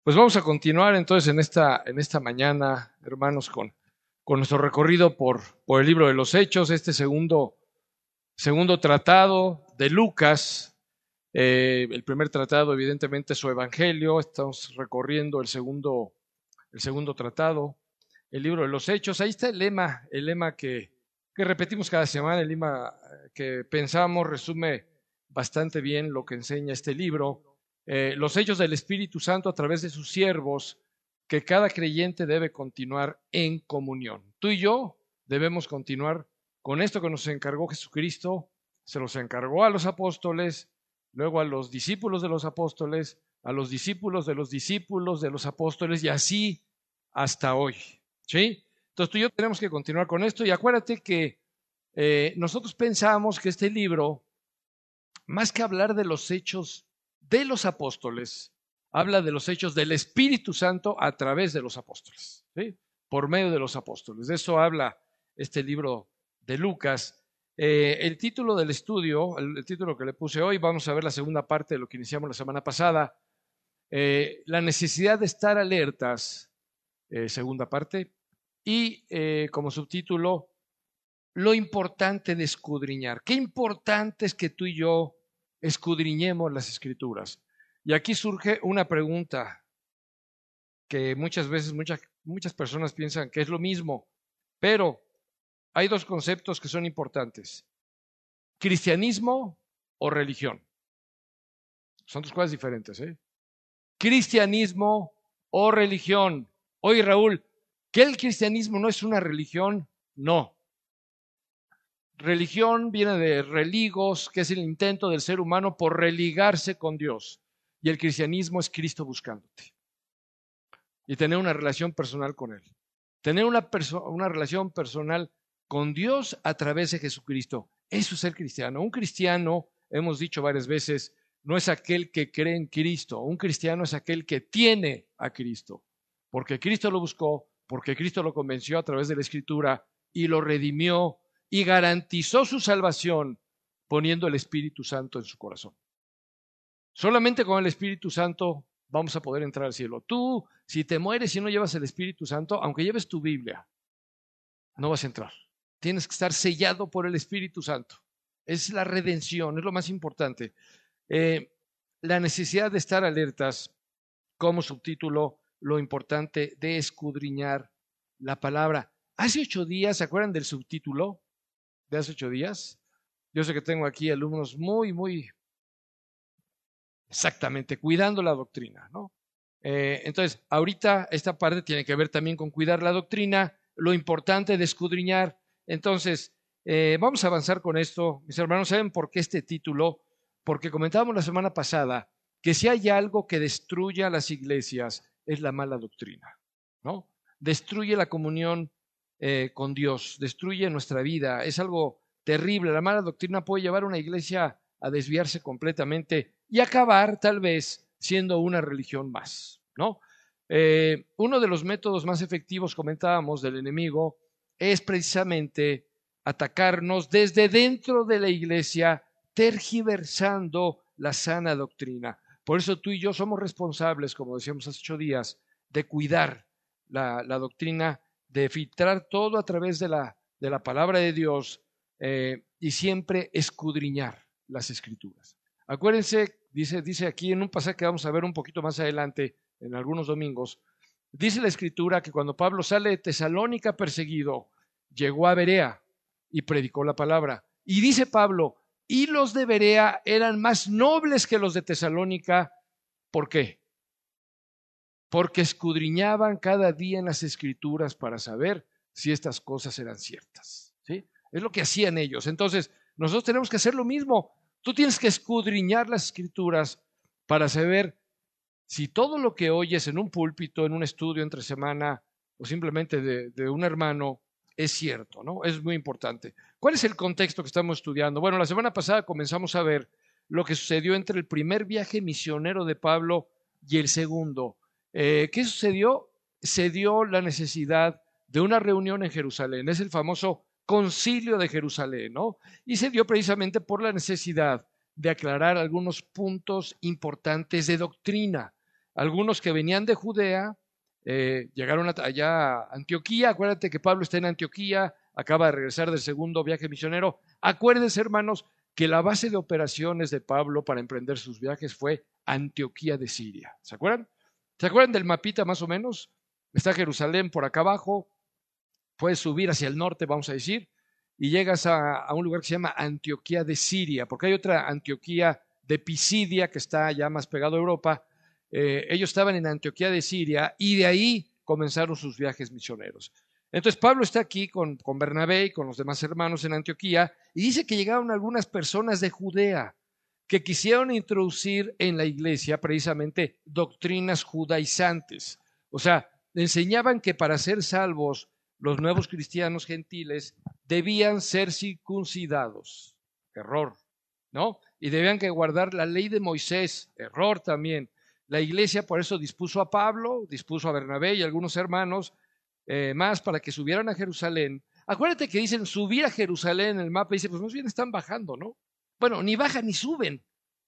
Pues vamos a continuar entonces en esta mañana, hermanos, con nuestro recorrido por el libro de los Hechos, este segundo tratado de Lucas. El primer tratado, evidentemente, es su Evangelio. Estamos recorriendo el segundo tratado, el libro de los Hechos. Ahí está el lema que repetimos cada semana, el lema que pensamos resume bastante bien lo que enseña este libro. Los hechos del Espíritu Santo a través de sus siervos, que cada creyente debe continuar en comunión. Tú y yo debemos continuar con esto que nos encargó Jesucristo, se los encargó a los apóstoles, luego a los discípulos de los apóstoles, a los discípulos de los discípulos de los apóstoles y así hasta hoy. ¿Sí? Entonces tú y yo tenemos que continuar con esto y acuérdate que nosotros pensamos que este libro, más que hablar de los hechos de los apóstoles, habla de los hechos del Espíritu Santo a través de los apóstoles, ¿sí? Por medio de los apóstoles. De eso habla este libro de Lucas. El título del estudio, el título que le puse hoy, vamos a ver la segunda parte de lo que iniciamos la semana pasada, la necesidad de estar alertas, segunda parte, y como subtítulo, lo importante de escudriñar. Qué importante es que tú y yo escudriñemos las escrituras. Y aquí surge una pregunta que muchas veces muchas personas piensan que es lo mismo, pero hay dos conceptos que son importantes: cristianismo o religión. Son dos cosas diferentes, ¿eh? Cristianismo o religión. Oye, Raúl, ¿que el cristianismo no es una religión? No. Religión viene de religos, que es el intento del ser humano por religarse con Dios. Y el cristianismo es Cristo buscándote y tener una relación personal con Él. Tener una relación personal con Dios a través de Jesucristo. Eso es ser cristiano. Un cristiano, hemos dicho varias veces, no es aquel que cree en Cristo. Un cristiano es aquel que tiene a Cristo. Porque Cristo lo buscó, porque Cristo lo convenció a través de la Escritura y lo redimió y garantizó su salvación poniendo el Espíritu Santo en su corazón. Solamente con el Espíritu Santo vamos a poder entrar al cielo. Tú, si te mueres y no llevas el Espíritu Santo, aunque lleves tu Biblia, no vas a entrar. Tienes que estar sellado por el Espíritu Santo. Es la redención, es lo más importante. La necesidad de estar alertas, como subtítulo, lo importante de escudriñar la palabra. Hace 8 días, ¿se acuerdan del subtítulo de hace 8 días? Yo sé que tengo aquí alumnos muy exactamente, cuidando la doctrina, ¿no? Entonces, ahorita esta parte tiene que ver también con cuidar la doctrina, lo importante de escudriñar. Entonces, vamos a avanzar con esto. Mis hermanos, ¿saben por qué este título? Porque comentábamos la semana pasada que si hay algo que destruye a las iglesias es la mala doctrina, ¿no? Destruye la comunión con Dios, destruye nuestra vida, es algo terrible. La mala doctrina puede llevar a una iglesia a desviarse completamente y acabar tal vez siendo una religión más, ¿no? Uno de los métodos más efectivos, comentábamos, del enemigo es precisamente atacarnos desde dentro de la iglesia, tergiversando la sana doctrina. Por eso tú y yo somos responsables, como decíamos hace 8 días, de cuidar la doctrina, de filtrar todo a través de la palabra de Dios y siempre escudriñar las escrituras. Acuérdense, dice aquí en un pasaje que vamos a ver un poquito más adelante, en algunos domingos, dice la escritura que cuando Pablo sale de Tesalónica perseguido, llegó a Berea y predicó la palabra. Y dice Pablo, y los de Berea eran más nobles que los de Tesalónica. ¿Por qué? Porque escudriñaban cada día en las escrituras para saber si estas cosas eran ciertas, ¿sí? Es lo que hacían ellos. Entonces, nosotros tenemos que hacer lo mismo. Tú tienes que escudriñar las escrituras para saber si todo lo que oyes en un púlpito, en un estudio entre semana o simplemente de un hermano es cierto, ¿no? Es muy importante. ¿Cuál es el contexto que estamos estudiando? Bueno, la semana pasada comenzamos a ver lo que sucedió entre el primer viaje misionero de Pablo y el segundo. ¿Qué sucedió? Se dio la necesidad de una reunión en Jerusalén. Es el famoso Concilio de Jerusalén, ¿no? Y se dio precisamente por la necesidad de aclarar algunos puntos importantes de doctrina. Algunos que venían de Judea llegaron allá a Antioquía. Acuérdate que Pablo está en Antioquía, acaba de regresar del segundo viaje misionero. Acuérdense, hermanos, que la base de operaciones de Pablo para emprender sus viajes fue Antioquía de Siria. ¿Se acuerdan? ¿Se acuerdan del mapita más o menos? Está Jerusalén por acá abajo, puedes subir hacia el norte, vamos a decir, y llegas a un lugar que se llama Antioquía de Siria, porque hay otra Antioquía de Pisidia que está ya más pegado a Europa. Ellos estaban en Antioquía de Siria y de ahí comenzaron sus viajes misioneros. Entonces Pablo está aquí con Bernabé y con los demás hermanos en Antioquía y dice que llegaron algunas personas de Judea que quisieron introducir en la iglesia precisamente doctrinas judaizantes. O sea, enseñaban que para ser salvos los nuevos cristianos gentiles debían ser circuncidados. Error, ¿no? Y debían que guardar la ley de Moisés. Error también. La iglesia por eso dispuso a Pablo, dispuso a Bernabé y algunos hermanos más para que subieran a Jerusalén. Acuérdate que dicen subir a Jerusalén en el mapa, y dice, pues más bien están bajando, ¿no? Bueno, ni bajan ni suben,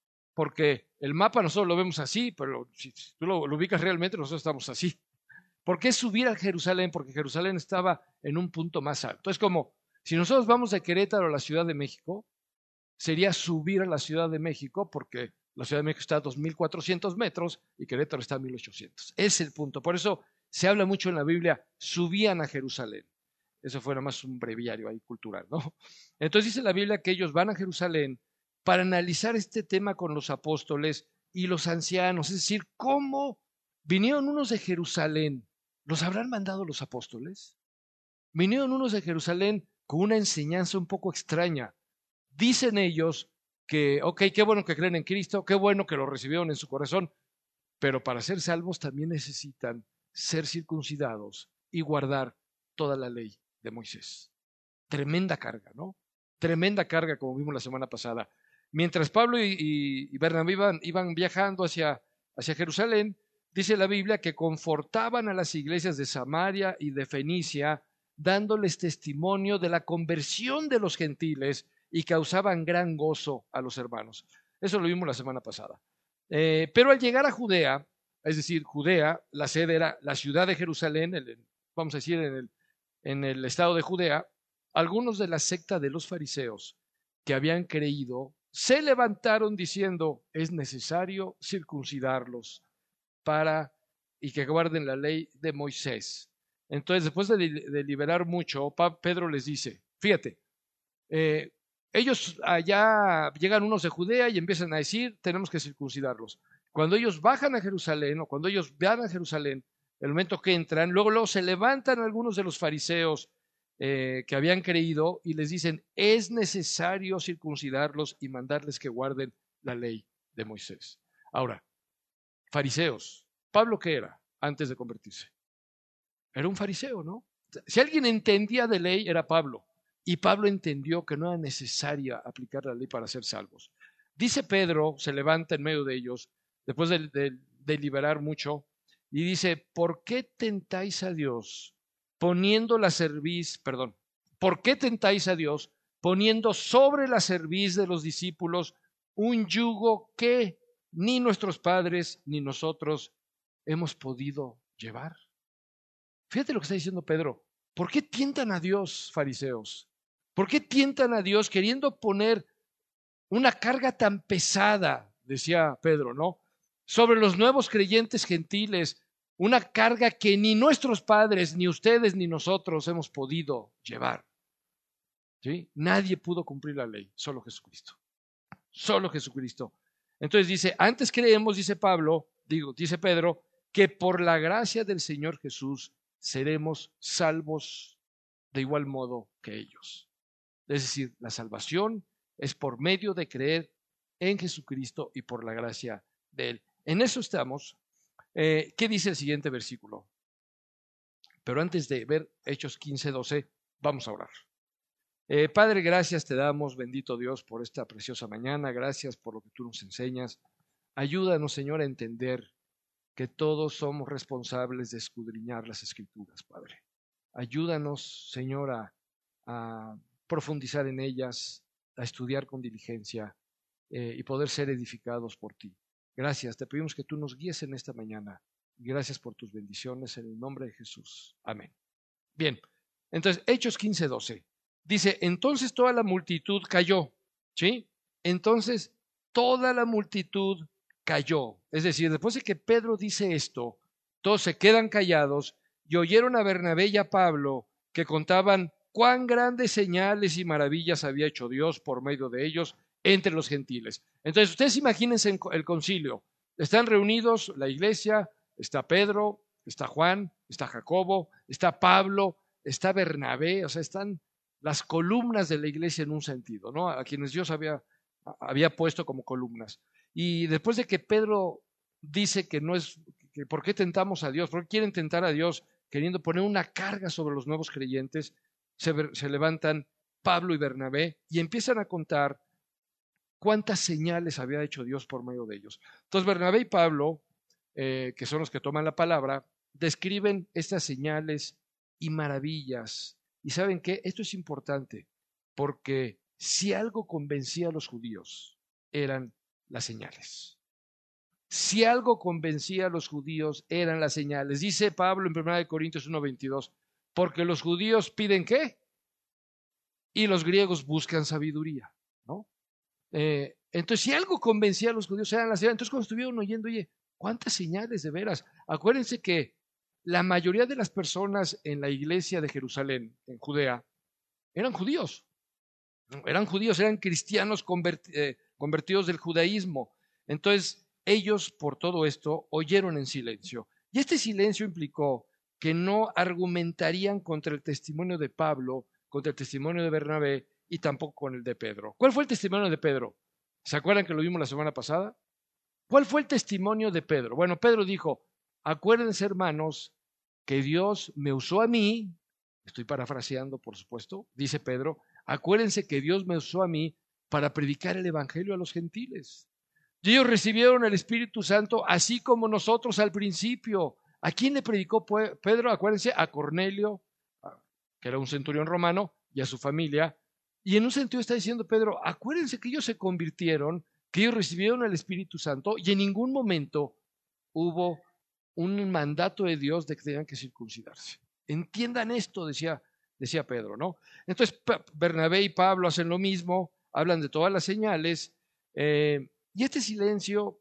porque el mapa nosotros lo vemos así, pero si tú lo ubicas realmente, nosotros estamos así. ¿Por qué subir a Jerusalén? Porque Jerusalén estaba en un punto más alto. Es como, si nosotros vamos de Querétaro a la Ciudad de México, sería subir a la Ciudad de México, porque la Ciudad de México está a 2.400 metros y Querétaro está a 1.800. Es el punto. Por eso se habla mucho en la Biblia, subían a Jerusalén. Eso fue nada más un breviario ahí cultural, ¿no? Entonces dice la Biblia que ellos van a Jerusalén para analizar este tema con los apóstoles y los ancianos, es decir, cómo vinieron unos de Jerusalén. ¿Los habrán mandado los apóstoles? Vinieron unos de Jerusalén con una enseñanza un poco extraña. Dicen ellos que, ok, qué bueno que creen en Cristo, qué bueno que lo recibieron en su corazón, pero para ser salvos también necesitan ser circuncidados y guardar toda la ley de Moisés. Tremenda carga, ¿no? Tremenda carga, como vimos la semana pasada. Mientras Pablo y Bernabé iban viajando hacia Jerusalén, dice la Biblia que confortaban a las iglesias de Samaria y de Fenicia, dándoles testimonio de la conversión de los gentiles y causaban gran gozo a los hermanos. Eso lo vimos la semana pasada. Pero al llegar a Judea, es decir, Judea, la sede era la ciudad de Jerusalén, vamos a decir en el estado de Judea, algunos de la secta de los fariseos que habían creído se levantaron diciendo, es necesario circuncidarlos y que guarden la ley de Moisés. Entonces, después de deliberar mucho, Pedro les dice, fíjate, ellos allá llegan unos de Judea y empiezan a decir, tenemos que circuncidarlos. Cuando ellos bajan a Jerusalén o cuando ellos van a Jerusalén, el momento que entran, luego se levantan algunos de los fariseos que habían creído y les dicen, es necesario circuncidarlos y mandarles que guarden la ley de Moisés. Ahora, fariseos, ¿Pablo qué era antes de convertirse? Era un fariseo, ¿no? Si alguien entendía de ley, era Pablo. Y Pablo entendió que no era necesaria aplicar la ley para ser salvos. Dice Pedro, se levanta en medio de ellos, después de deliberar mucho, y dice, ¿por qué tentáis a Dios poniendo la cerviz, perdón, ¿por qué tentáis a Dios poniendo sobre la cerviz de los discípulos un yugo que ni nuestros padres ni nosotros hemos podido llevar? Fíjate lo que está diciendo Pedro. ¿Por qué tientan a Dios, fariseos? ¿Por qué tientan a Dios queriendo poner una carga tan pesada, decía Pedro, ¿no? Sobre los nuevos creyentes gentiles, una carga que ni nuestros padres, ni ustedes, ni nosotros hemos podido llevar. ¿Sí? Nadie pudo cumplir la ley, solo Jesucristo. Solo Jesucristo. Entonces dice, antes creemos, dice dice Pedro, que por la gracia del Señor Jesús seremos salvos de igual modo que ellos. Es decir, la salvación es por medio de creer en Jesucristo y por la gracia de Él. En eso estamos. ¿Qué dice el siguiente versículo? Pero antes de ver Hechos 15:12, vamos a orar. Padre, gracias te damos, bendito Dios, por esta preciosa mañana. Gracias por lo que tú nos enseñas. Ayúdanos, Señor, a entender que todos somos responsables de escudriñar las Escrituras, Padre. Ayúdanos, Señor, a profundizar en ellas, a estudiar con diligencia y poder ser edificados por ti. Gracias, te pedimos que tú nos guíes en esta mañana. Gracias por tus bendiciones en el nombre de Jesús. Amén. Bien, entonces Hechos 15:12 dice, entonces toda la multitud cayó, ¿sí? Entonces toda la multitud cayó. Es decir, después de que Pedro dice esto, todos se quedan callados y oyeron a Bernabé y a Pablo que contaban cuán grandes señales y maravillas había hecho Dios por medio de ellos entre los gentiles. Entonces ustedes imagínense el concilio. Están reunidos la iglesia, está Pedro, está Juan, está Jacobo, está Pablo, está Bernabé, o sea, están las columnas de la iglesia en un sentido, ¿no? A quienes Dios había puesto como columnas. Y después de que Pedro dice que no es, que ¿por qué tentamos a Dios? ¿Por qué quieren tentar a Dios queriendo poner una carga sobre los nuevos creyentes? Se levantan Pablo y Bernabé y empiezan a contar cuántas señales había hecho Dios por medio de ellos. Entonces Bernabé y Pablo, que son los que toman la palabra, describen estas señales y maravillas. ¿Y saben qué? Esto es importante, porque si algo convencía a los judíos, eran las señales. Si algo convencía a los judíos, eran las señales. Dice Pablo en 1 Corintios 1:22, porque los judíos piden ¿qué? Y los griegos buscan sabiduría, ¿no? Entonces, si algo convencía a los judíos, eran las señales. Entonces, cuando estuvieron oyendo, oye, ¿cuántas señales de veras? Acuérdense que la mayoría de las personas en la iglesia de Jerusalén, en Judea, eran judíos. Eran cristianos convertidos del judaísmo. Entonces, ellos, por todo esto, oyeron en silencio. Y este silencio implicó que no argumentarían contra el testimonio de Pablo, contra el testimonio de Bernabé y tampoco con el de Pedro. ¿Cuál fue el testimonio de Pedro? ¿Se acuerdan que lo vimos la semana pasada? ¿Cuál fue el testimonio de Pedro? Bueno, Pedro dijo, acuérdense, hermanos, que Dios me usó a mí, estoy parafraseando, por supuesto, dice Pedro, acuérdense que Dios me usó a mí para predicar el evangelio a los gentiles. Y ellos recibieron el Espíritu Santo así como nosotros al principio. ¿A quién le predicó Pedro? Acuérdense, a Cornelio, que era un centurión romano, y a su familia. Y en un sentido está diciendo Pedro, acuérdense que ellos se convirtieron, que ellos recibieron el Espíritu Santo y en ningún momento hubo un mandato de Dios de que tenían que circuncidarse. Entiendan esto, decía Pedro, ¿no? Entonces Bernabé y Pablo hacen lo mismo, hablan de todas las señales, y este silencio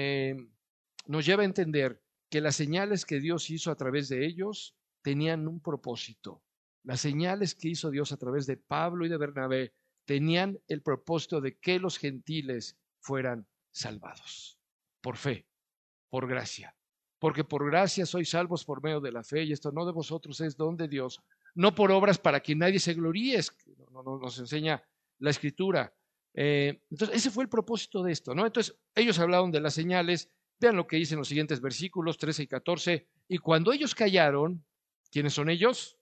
nos lleva a entender que las señales que Dios hizo a través de ellos tenían un propósito. Las señales que hizo Dios a través de Pablo y de Bernabé tenían el propósito de que los gentiles fueran salvados por fe, por gracia. Porque por gracia sois salvos por medio de la fe, y esto no de vosotros, es don de Dios, no por obras para que nadie se gloríe, nos enseña la Escritura. Entonces, ese fue el propósito de esto, ¿no? Entonces, ellos hablaron de las señales, vean lo que dicen los siguientes versículos 13 y 14, y cuando ellos callaron, ¿quiénes son ellos?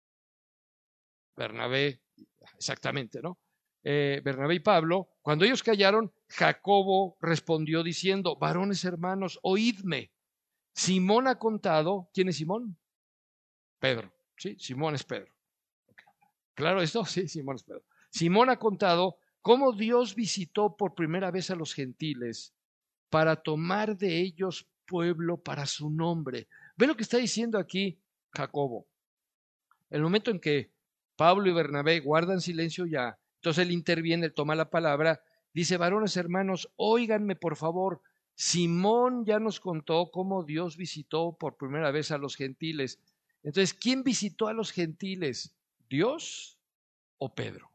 Bernabé, exactamente, ¿no? Bernabé y Pablo, cuando ellos callaron, Jacobo respondió diciendo, varones hermanos, oídme. Simón ha contado, ¿quién es Simón? Pedro, ¿sí? Simón es Pedro. Okay. ¿Claro esto? Sí, Simón es Pedro. Simón ha contado cómo Dios visitó por primera vez a los gentiles para tomar de ellos pueblo para su nombre. Ve lo que está diciendo aquí Jacobo. El momento en que Pablo y Bernabé guardan silencio ya, entonces él interviene, él toma la palabra, dice, varones hermanos, óiganme por favor, Simón ya nos contó cómo Dios visitó por primera vez a los gentiles. Entonces, ¿quién visitó a los gentiles? ¿Dios o Pedro?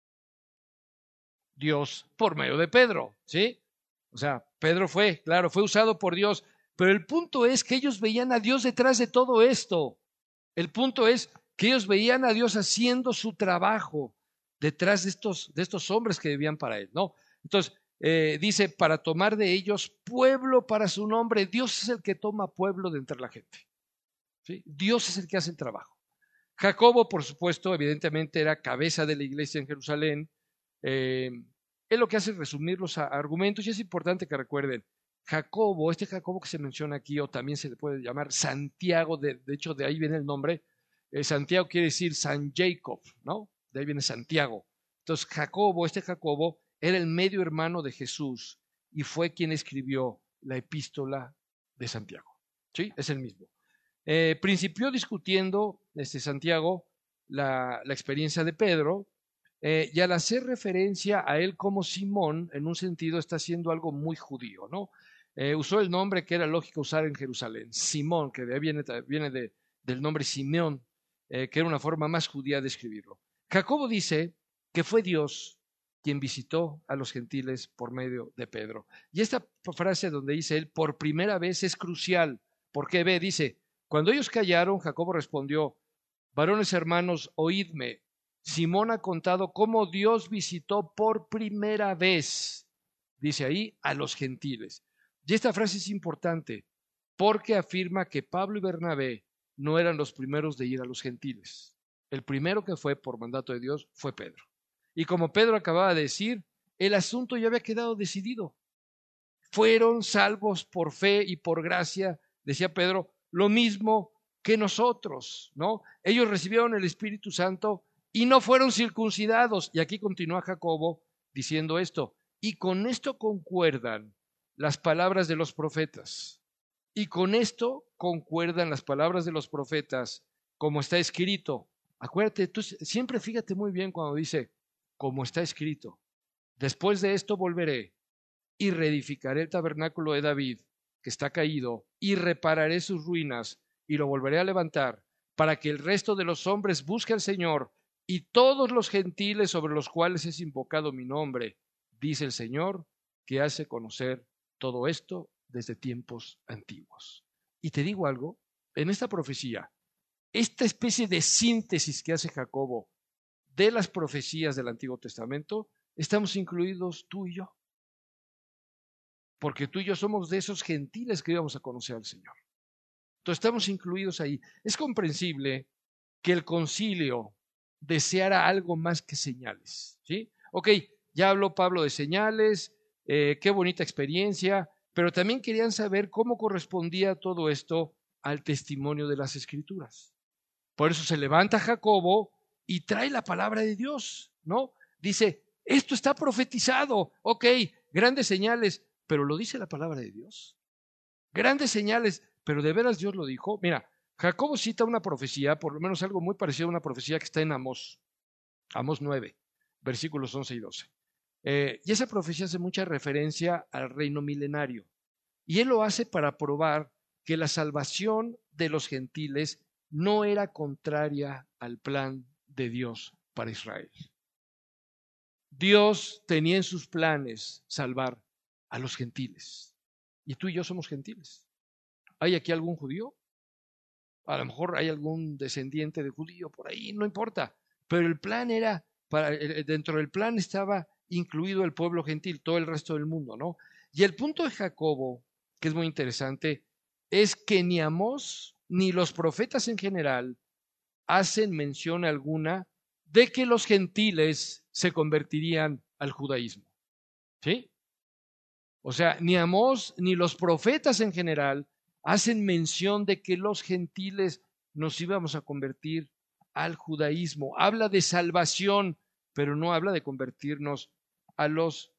Dios por medio de Pedro, ¿sí? O sea, Pedro fue, claro, fue usado por Dios, pero el punto es que ellos veían a Dios detrás de todo esto. El punto es que ellos veían a Dios haciendo su trabajo detrás de estos hombres que vivían para Él, ¿no? Entonces, dice, para tomar de ellos pueblo para su nombre. Dios es el que toma pueblo de entre la gente, ¿sí? Dios es el que hace el trabajo. Jacobo, por supuesto, evidentemente era cabeza de la iglesia en Jerusalén. Él lo que hace es resumir los argumentos y es importante que recuerden, Jacobo, este Jacobo que se menciona aquí, o también se le puede llamar Santiago, de hecho de ahí viene el nombre, Santiago quiere decir San Jacob, ¿no? De ahí viene Santiago. Entonces este Jacobo, era el medio hermano de Jesús y fue quien escribió la epístola de Santiago. ¿Sí? Es el mismo. Principió discutiendo Santiago la experiencia de Pedro, y al hacer referencia a él como Simón, en un sentido está haciendo algo muy judío, ¿no? Usó el nombre que era lógico usar en Jerusalén, Simón, que de ahí viene del nombre Simeón, que era una forma más judía de escribirlo. Jacobo dice que fue Dios quien visitó a los gentiles por medio de Pedro. Y esta frase donde dice él, por primera vez, es crucial, porque dice, cuando ellos callaron, Jacobo respondió, varones hermanos, oídme, Simón ha contado cómo Dios visitó por primera vez, dice ahí, a los gentiles. Y esta frase es importante porque afirma que Pablo y Bernabé no eran los primeros de ir a los gentiles. El primero que fue por mandato de Dios fue Pedro. Y como Pedro acababa de decir, el asunto ya había quedado decidido. Fueron salvos por fe y por gracia, decía Pedro, lo mismo que nosotros, ¿no? Ellos recibieron el Espíritu Santo y no fueron circuncidados. Y aquí continúa Jacobo diciendo esto. Y con esto concuerdan las palabras de los profetas. Y con esto concuerdan las palabras de los profetas, como está escrito. Acuérdate, tú siempre fíjate muy bien cuando dice, como está escrito. Después de esto volveré y reedificaré el tabernáculo de David, que está caído, y repararé sus ruinas, y lo volveré a levantar, para que el resto de los hombres busque al Señor, y todos los gentiles sobre los cuales es invocado mi nombre, dice el Señor, que hace conocer todo esto desde tiempos antiguos. Y te digo algo, en esta profecía, esta especie de síntesis que hace Jacobo de las profecías del Antiguo Testamento, estamos incluidos tú y yo. Porque tú y yo somos de esos gentiles que íbamos a conocer al Señor. Entonces estamos incluidos ahí. Es comprensible que el concilio deseara algo más que señales. ¿Sí? Ok, ya habló Pablo de señales, qué bonita experiencia, pero también querían saber cómo correspondía todo esto al testimonio de las Escrituras. Por eso se levanta Jacobo y trae la palabra de Dios, ¿no? Dice, esto está profetizado, ok, grandes señales, pero lo dice la palabra de Dios. Grandes señales, pero de veras Dios lo dijo. Mira, Jacobo cita una profecía, por lo menos algo muy parecido a una profecía que está en Amós 9, versículos 11 y 12. Y esa profecía hace mucha referencia al reino milenario. Y él lo hace para probar que la salvación de los gentiles no era contraria al plan de Dios para Israel. Dios tenía en sus planes salvar a los gentiles. Y tú y yo somos gentiles. ¿Hay aquí algún judío? A lo mejor hay algún descendiente de judío por ahí, no importa. Pero el plan era, dentro del plan estaba incluido el pueblo gentil, todo el resto del mundo, ¿no? Y el punto de Jacobo, que es muy interesante, es que ni Amós ni los profetas en general hacen mención alguna de que los gentiles se convertirían al judaísmo. ¿Sí? O sea, ni Amós ni los profetas en general hacen mención de que los gentiles nos íbamos a convertir al judaísmo. Habla de salvación, pero no habla de convertirnos a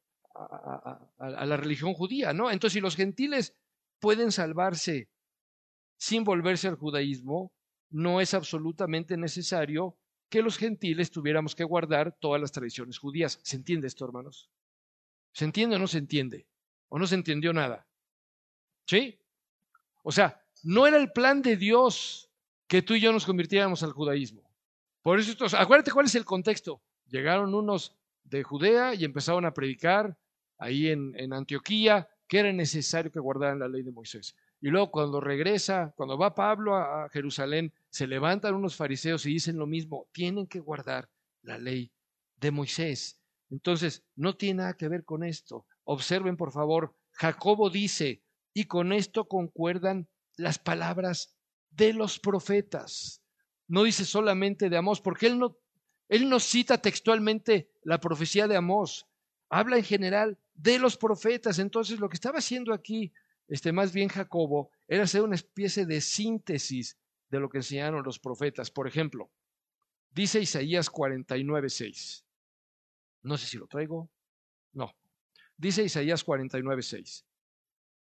la religión judía, ¿no? Entonces, si los gentiles pueden salvarse sin volverse al judaísmo, no es absolutamente necesario que los gentiles tuviéramos que guardar todas las tradiciones judías. ¿Se entiende esto, hermanos? ¿Se entiende o no se entiende? ¿O no se entendió nada? ¿Sí? O sea, no era el plan de Dios que tú y yo nos convirtiéramos al judaísmo. Por eso, acuérdate cuál es el contexto. Llegaron unos de Judea y empezaron a predicar ahí en Antioquía que era necesario que guardaran la ley de Moisés. Y luego cuando regresa, cuando va Pablo a Jerusalén, se levantan unos fariseos y dicen lo mismo, tienen que guardar la ley de Moisés. Entonces, no tiene nada que ver con esto. Observen, por favor, Jacobo dice, y con esto concuerdan las palabras de los profetas. No dice solamente de Amós, porque él no cita textualmente la profecía de Amós, habla en general de los profetas. Entonces, lo que estaba haciendo aquí, más bien Jacobo, era hacer una especie de síntesis de lo que enseñaron los profetas. Por ejemplo, dice Isaías 49:6. No sé si lo traigo. No. Dice Isaías 49:6.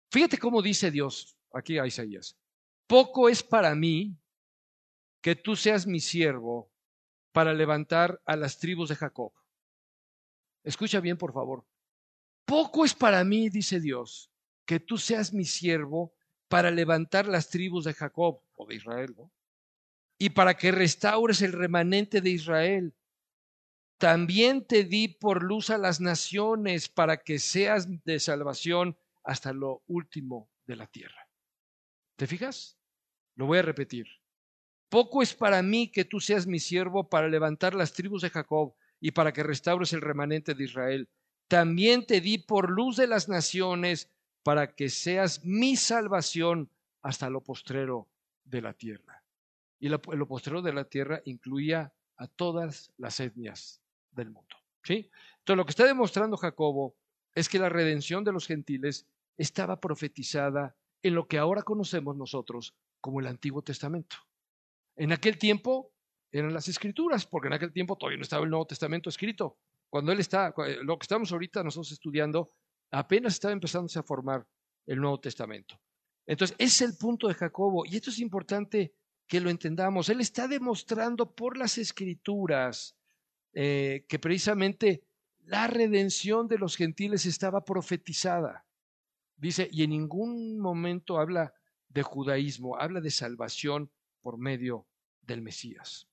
Fíjate cómo dice Dios aquí a Isaías. Poco es para mí que tú seas mi siervo para levantar a las tribus de Jacob. Escucha bien, por favor. Poco es para mí, dice Dios, que tú seas mi siervo para levantar las tribus de Jacob o de Israel, ¿no? Y para que restaures el remanente de Israel. También te di por luz a las naciones para que seas de salvación hasta lo último de la tierra. ¿Te fijas? Lo voy a repetir. Poco es para mí que tú seas mi siervo para levantar las tribus de Jacob y para que restaures el remanente de Israel. También te di por luz de las naciones para que seas mi salvación hasta lo postrero de la tierra. Y lo postrero de la tierra incluía a todas las etnias del mundo. ¿Sí? Entonces, lo que está demostrando Jacobo es que la redención de los gentiles estaba profetizada en lo que ahora conocemos nosotros como el Antiguo Testamento. En aquel tiempo eran las Escrituras, porque en aquel tiempo todavía no estaba el Nuevo Testamento escrito. Cuando él está, lo que estamos ahorita nosotros estudiando, apenas estaba empezándose a formar el Nuevo Testamento. Entonces, ese es el punto de Jacobo, y esto es importante que lo entendamos. Él está demostrando por las Escrituras que precisamente la redención de los gentiles estaba profetizada. Dice, y en ningún momento habla de judaísmo, habla de salvación por medio del Mesías.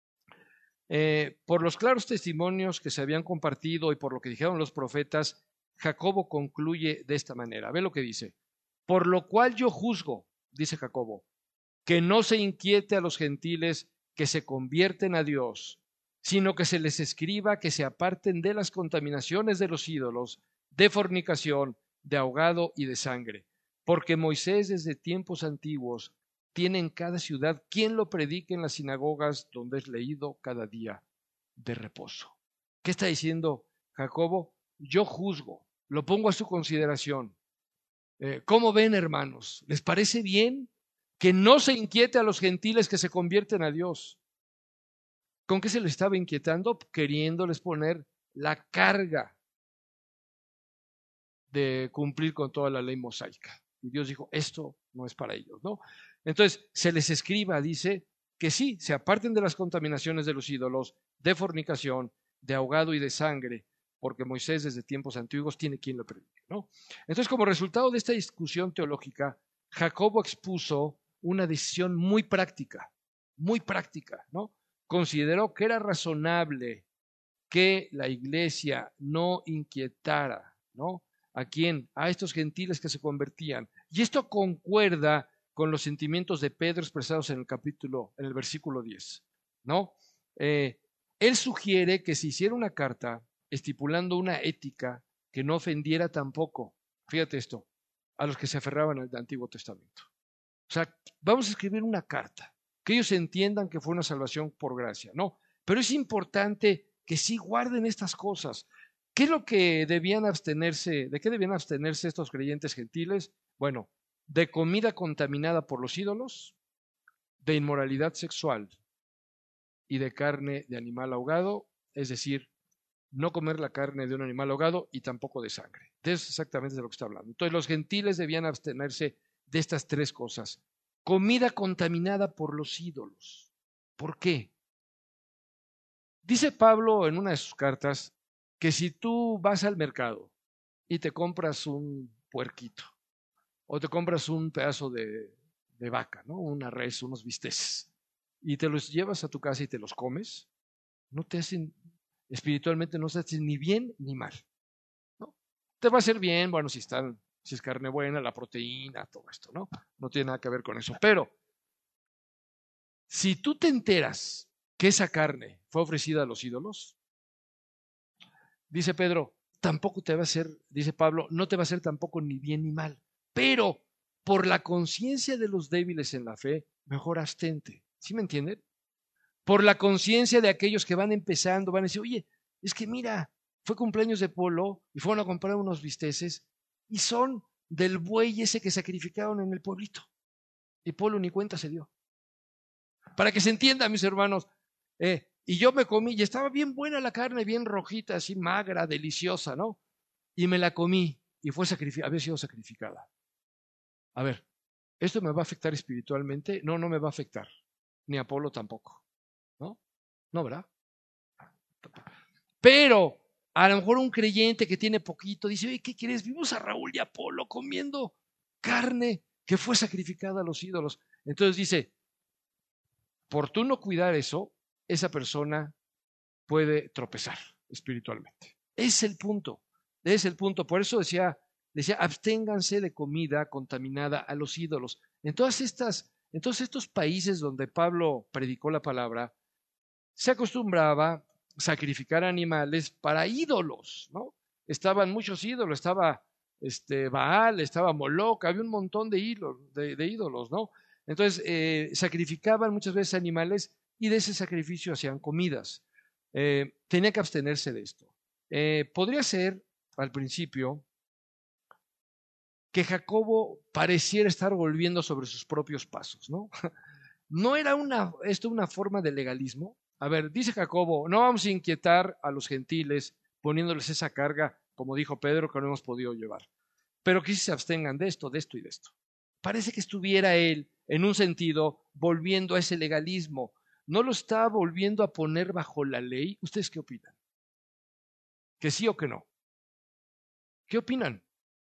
Por los claros testimonios que se habían compartido y por lo que dijeron los profetas, Jacobo concluye de esta manera. Ve lo que dice. Por lo cual yo juzgo, dice Jacobo, que no se inquiete a los gentiles que se convierten a Dios, sino que se les escriba que se aparten de las contaminaciones de los ídolos, de fornicación, de ahogado y de sangre. Porque Moisés desde tiempos antiguos tiene en cada ciudad quien lo predique en las sinagogas donde es leído cada día de reposo. ¿Qué está diciendo Jacobo? Yo juzgo, lo pongo a su consideración. ¿Cómo ven, hermanos? ¿Les parece bien que no se inquiete a los gentiles que se convierten a Dios? ¿Con qué se les estaba inquietando? Queriéndoles poner la carga de cumplir con toda la ley mosaica. Y Dios dijo, esto no es para ellos, ¿no? Entonces, se les escriba, dice, que sí, se aparten de las contaminaciones de los ídolos, de fornicación, de ahogado y de sangre, porque Moisés desde tiempos antiguos tiene quien lo predique, ¿no? Entonces, como resultado de esta discusión teológica, Jacobo expuso una decisión muy práctica, ¿no? Consideró que era razonable que la iglesia no inquietara, ¿no? ¿A quién? A estos gentiles que se convertían. Y esto concuerda con los sentimientos de Pedro expresados en el versículo 10, ¿no? Él sugiere que se hiciera una carta estipulando una ética que no ofendiera tampoco, fíjate esto, a los que se aferraban al Antiguo Testamento. O sea, vamos a escribir una carta, que ellos entiendan que fue una salvación por gracia, ¿no? Pero es importante que sí guarden estas cosas. ¿Qué es lo que debían abstenerse? ¿De qué debían abstenerse estos creyentes gentiles? Bueno, de comida contaminada por los ídolos, de inmoralidad sexual y de carne de animal ahogado, es decir, no comer la carne de un animal ahogado y tampoco de sangre. De eso exactamente es de lo que está hablando. Entonces, los gentiles debían abstenerse de estas tres cosas. Comida contaminada por los ídolos. ¿Por qué? Dice Pablo en una de sus cartas que si tú vas al mercado y te compras un puerquito o te compras un pedazo de vaca, ¿no? Una res, unos bisteces, y te los llevas a tu casa y te los comes, no te hacen, espiritualmente no se hacen ni bien ni mal, ¿no? Te va a hacer bien, bueno, si es carne buena, la proteína, todo esto, ¿no? No tiene nada que ver con eso. Pero si tú te enteras que esa carne fue ofrecida a los ídolos, dice Pedro, tampoco te va a hacer, dice Pablo, no te va a hacer tampoco ni bien ni mal. Pero por la conciencia de los débiles en la fe, mejor abstente. ¿Sí me entienden? Por la conciencia de aquellos que van empezando, van a decir, oye, es que mira, fue cumpleaños de Polo y fueron a comprar unos bisteces y son del buey ese que sacrificaron en el pueblito. Y Polo ni cuenta se dio. Para que se entienda, mis hermanos, y yo me comí y estaba bien buena la carne, bien rojita, así magra, deliciosa, ¿no? Y me la comí y había sido sacrificada. A ver, ¿esto me va a afectar espiritualmente? No, no me va a afectar. Ni Apolo tampoco. ¿No? No, ¿verdad? Pero a lo mejor un creyente que tiene poquito dice, oye, ¿qué quieres? Vimos a Raúl y Apolo comiendo carne que fue sacrificada a los ídolos. Entonces dice, por tú no cuidar eso, esa persona puede tropezar espiritualmente. Es el punto, es el punto. Por eso decía, absténganse de comida contaminada a los ídolos. En todos estos países donde Pablo predicó la palabra, se acostumbraba sacrificar animales para ídolos, ¿no? Estaban muchos ídolos, estaba Baal, estaba Moloch, había un montón de ídolos, ¿no? Entonces, sacrificaban muchas veces animales y de ese sacrificio hacían comidas. Tenía que abstenerse de esto. Podría ser, al principio, que Jacobo pareciera estar volviendo sobre sus propios pasos, ¿no? ¿No era esto una forma de legalismo? A ver, dice Jacobo, no vamos a inquietar a los gentiles poniéndoles esa carga, como dijo Pedro, que no hemos podido llevar. Pero que si se abstengan de esto y de esto. Parece que estuviera él, en un sentido, volviendo a ese legalismo. ¿No lo está volviendo a poner bajo la ley? ¿Ustedes qué opinan? ¿Que sí o que no? ¿Qué opinan?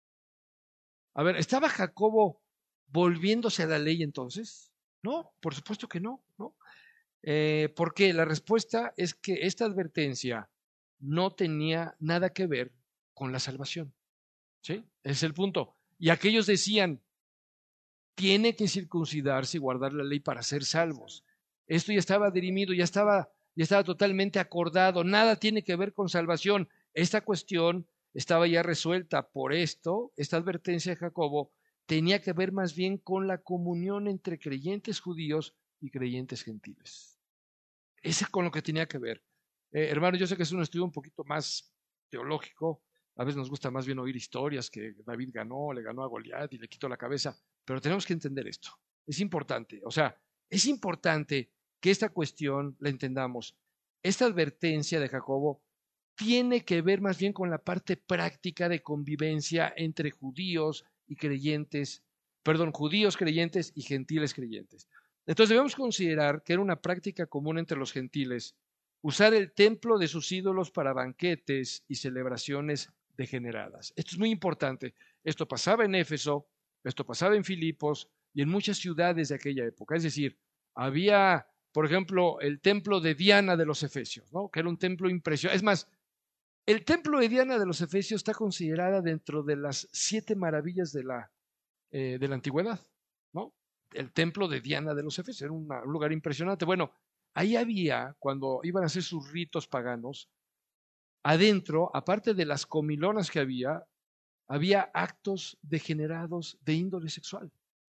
A ver, ¿estaba Jacobo volviéndose a la ley entonces? No, por supuesto que no, ¿no? ¿Por qué? La respuesta es que esta advertencia no tenía nada que ver con la salvación. ¿Sí? Ese es el punto. Y aquellos decían, tiene que circuncidarse y guardar la ley para ser salvos. Esto ya estaba dirimido, ya estaba totalmente acordado, nada tiene que ver con salvación. Esta cuestión estaba ya resuelta. Por esto, esta advertencia de Jacobo tenía que ver más bien con la comunión entre creyentes judíos y creyentes gentiles. Ese es con lo que tenía que ver. Hermano, yo sé que es un estudio un poquito más teológico. A veces nos gusta más bien oír historias que David le ganó a Goliat y le quitó la cabeza. Pero tenemos que entender esto. Es importante. O sea, es importante que esta cuestión la entendamos. Esta advertencia de Jacobo tiene que ver más bien con la parte práctica de convivencia entre judíos y creyentes, judíos creyentes y gentiles creyentes. Entonces debemos considerar que era una práctica común entre los gentiles usar el templo de sus ídolos para banquetes y celebraciones degeneradas. Esto es muy importante. Esto pasaba en Éfeso, esto pasaba en Filipos y en muchas ciudades de aquella época. Es decir, había, por ejemplo, el templo de Diana de los Efesios, ¿no? Que era un templo impresionante. Es más, el templo de Diana de los Efesios está considerada dentro de las 7 maravillas de la antigüedad, ¿no? El templo de Diana de los Efesios era un lugar impresionante. Bueno, ahí había, cuando iban a hacer sus ritos paganos, adentro, aparte de las comilonas que había actos degenerados de índole sexual.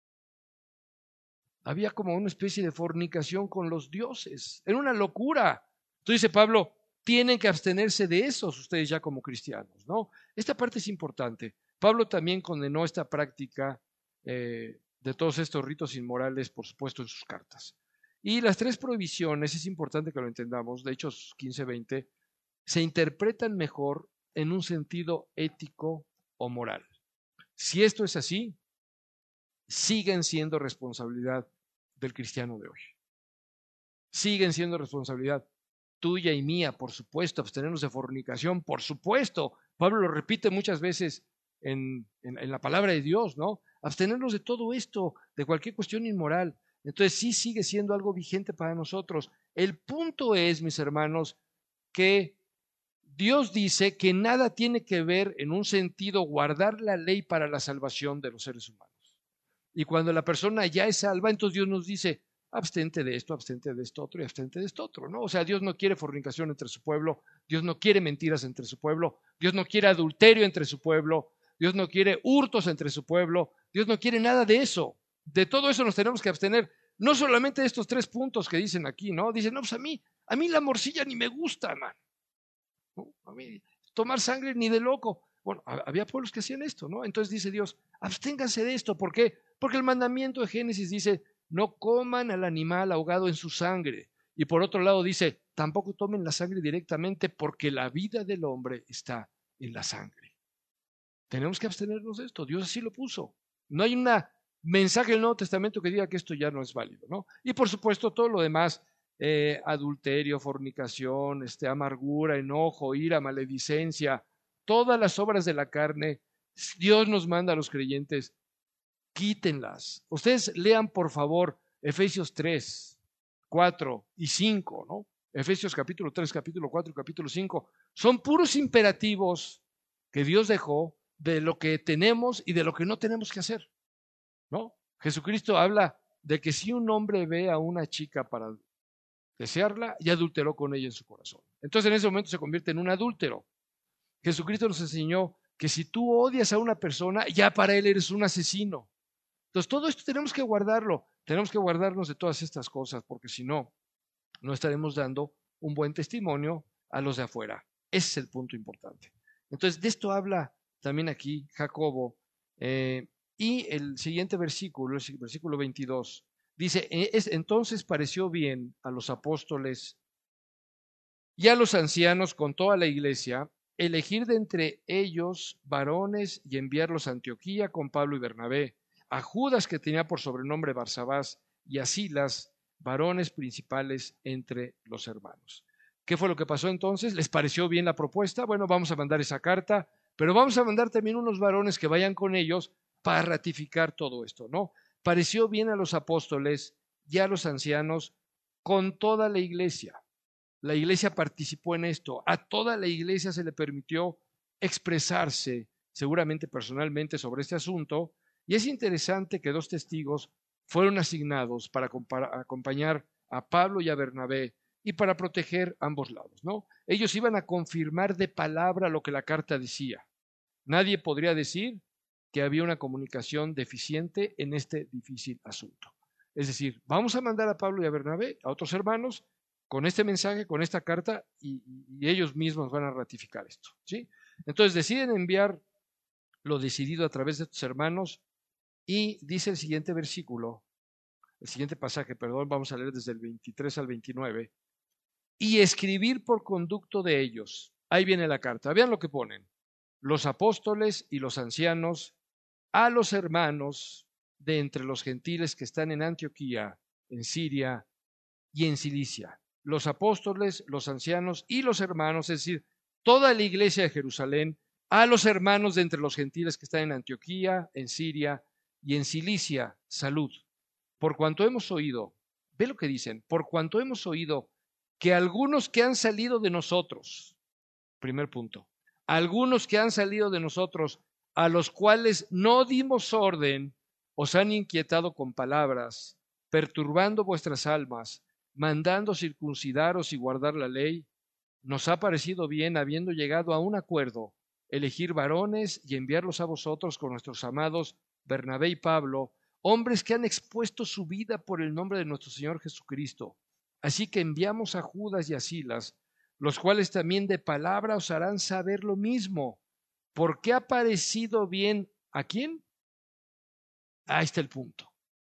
Había como una especie de fornicación con los dioses. Era una locura. Entonces dice Pablo, tienen que abstenerse de esos ustedes ya como cristianos, ¿no? Esta parte es importante. Pablo también condenó esta práctica de todos estos ritos inmorales, por supuesto, en sus cartas. Y las 3 prohibiciones, es importante que lo entendamos, de Hechos 15-20, se interpretan mejor en un sentido ético o moral. Si esto es así, siguen siendo responsabilidad del cristiano de hoy. Siguen siendo responsabilidad tuya y mía, por supuesto, abstenernos de fornicación, por supuesto. Pablo lo repite muchas veces en la palabra de Dios, ¿no? Abstenernos de todo esto, de cualquier cuestión inmoral. Entonces sí sigue siendo algo vigente para nosotros. El punto es, mis hermanos, que Dios dice que nada tiene que ver en un sentido guardar la ley para la salvación de los seres humanos. Y cuando la persona ya es salva, entonces Dios nos dice, abstente de esto otro y abstente de esto otro, ¿no? O sea, Dios no quiere fornicación entre su pueblo, Dios no quiere mentiras entre su pueblo, Dios no quiere adulterio entre su pueblo, Dios no quiere hurtos entre su pueblo, Dios no quiere nada de eso. De todo eso nos tenemos que abstener. No solamente de estos 3 puntos que dicen aquí, ¿no? Dicen, no, pues a mí la morcilla ni me gusta, man. ¿No? A mí tomar sangre ni de loco. Bueno, había pueblos que hacían esto, ¿no? Entonces dice Dios, absténganse de esto. ¿Por qué? Porque el mandamiento de Génesis dice, no coman al animal ahogado en su sangre. Y por otro lado dice, tampoco tomen la sangre directamente porque la vida del hombre está en la sangre. Tenemos que abstenernos de esto. Dios así lo puso. No hay una mensaje del Nuevo Testamento que diga que esto ya no es válido, ¿no? Y por supuesto todo lo demás, adulterio, fornicación, amargura, enojo, ira, maledicencia, todas las obras de la carne, Dios nos manda a los creyentes, quítenlas. Ustedes lean por favor Efesios 3, 4 y 5, ¿no? Efesios capítulo 3, capítulo 4 y capítulo 5. Son puros imperativos que Dios dejó de lo que tenemos y de lo que no tenemos que hacer, ¿no? Jesucristo habla de que si un hombre ve a una chica para desearla, ya adulteró con ella en su corazón. Entonces en ese momento se convierte en un adúltero. Jesucristo nos enseñó que si tú odias a una persona, ya para él eres un asesino. Entonces todo esto tenemos que guardarlo, tenemos que guardarnos de todas estas cosas, porque si no, no estaremos dando un buen testimonio a los de afuera. Ese es el punto importante. Entonces de esto habla también aquí Jacobo, y el siguiente versículo, el versículo 22, dice, entonces pareció bien a los apóstoles y a los ancianos con toda la iglesia elegir de entre ellos varones y enviarlos a Antioquía con Pablo y Bernabé, a Judas que tenía por sobrenombre Barsabás y a Silas, varones principales entre los hermanos. ¿Qué fue lo que pasó entonces? ¿Les pareció bien la propuesta? Bueno, vamos a mandar esa carta, pero vamos a mandar también unos varones que vayan con ellos para ratificar todo esto, ¿no? Pareció bien a los apóstoles y a los ancianos con toda la iglesia. La iglesia participó en esto. A toda la iglesia se le permitió expresarse, seguramente personalmente, sobre este asunto. Y es interesante que 2 testigos fueron asignados para acompañar a Pablo y a Bernabé y para proteger ambos lados, ¿no? Ellos iban a confirmar de palabra lo que la carta decía. Nadie podría decir que había una comunicación deficiente en este difícil asunto. Es decir, vamos a mandar a Pablo y a Bernabé, a otros hermanos, con este mensaje, con esta carta, y ellos mismos van a ratificar esto, ¿sí? Entonces deciden enviar lo decidido a través de estos hermanos, y dice el siguiente versículo, el siguiente pasaje, perdón, vamos a leer desde el 23 al 29, y escribir por conducto de ellos. Ahí viene la carta, vean lo que ponen. Los apóstoles y los ancianos a los hermanos de entre los gentiles que están en Antioquía, en Siria y en Cilicia. Los apóstoles, los ancianos y los hermanos, es decir, toda la iglesia de Jerusalén, a los hermanos de entre los gentiles que están en Antioquía, en Siria y en Cilicia, salud. Por cuanto hemos oído, ve lo que dicen, por cuanto hemos oído que algunos que han salido de nosotros, primer punto, algunos que han salido de nosotros, a los cuales no dimos orden, os han inquietado con palabras, perturbando vuestras almas, mandando circuncidaros y guardar la ley, nos ha parecido bien, habiendo llegado a un acuerdo, elegir varones y enviarlos a vosotros con nuestros amados Bernabé y Pablo, hombres que han expuesto su vida por el nombre de nuestro Señor Jesucristo. Así que enviamos a Judas y a Silas, los cuales también de palabra os harán saber lo mismo. ¿Por qué ha parecido bien a quién? Ahí está el punto.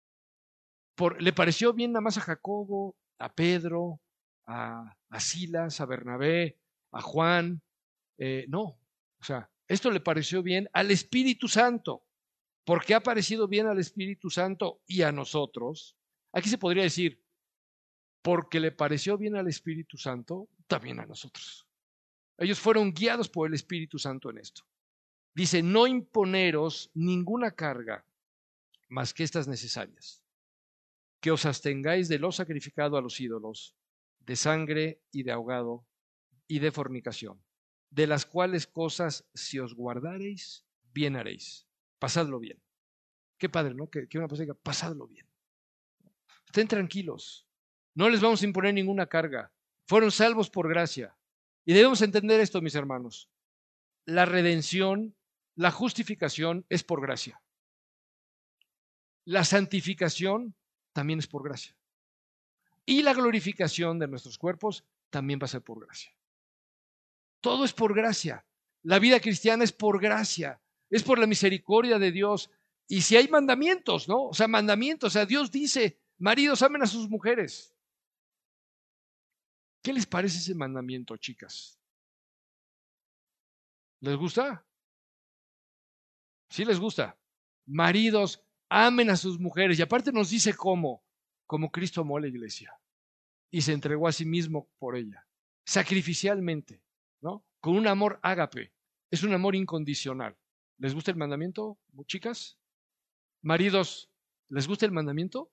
¿Le pareció bien nada más a Jacobo, a Pedro, a Silas, a Bernabé, a Juan? No, o sea, esto le pareció bien al Espíritu Santo. ¿Por qué ha parecido bien al Espíritu Santo y a nosotros? Aquí se podría decir, porque le pareció bien al Espíritu Santo, también a nosotros. Ellos fueron guiados por el Espíritu Santo en esto. Dice, no imponeros ninguna carga más que estas necesarias, que os abstengáis de lo sacrificado a los ídolos, de sangre y de ahogado y de fornicación, de las cuales cosas si os guardareis, bien haréis. Pasadlo bien. Qué padre, ¿no? Que una persona diga, pasadlo bien. Estén tranquilos. No les vamos a imponer ninguna carga. Fueron salvos por gracia. Y debemos entender esto, mis hermanos. La redención, la justificación es por gracia. La santificación también es por gracia. Y la glorificación de nuestros cuerpos también va a ser por gracia. Todo es por gracia. La vida cristiana es por gracia. Es por la misericordia de Dios. Y si hay mandamientos, ¿no? O sea, mandamientos. O sea, Dios dice, maridos, amen a sus mujeres. ¿Qué les parece ese mandamiento, chicas? ¿Les gusta? Sí les gusta. Maridos, amen a sus mujeres. Y aparte nos dice cómo, como Cristo amó a la iglesia y se entregó a sí mismo por ella, sacrificialmente, ¿no? Con un amor ágape. Es un amor incondicional. ¿Les gusta el mandamiento, chicas? Maridos, ¿les gusta el mandamiento?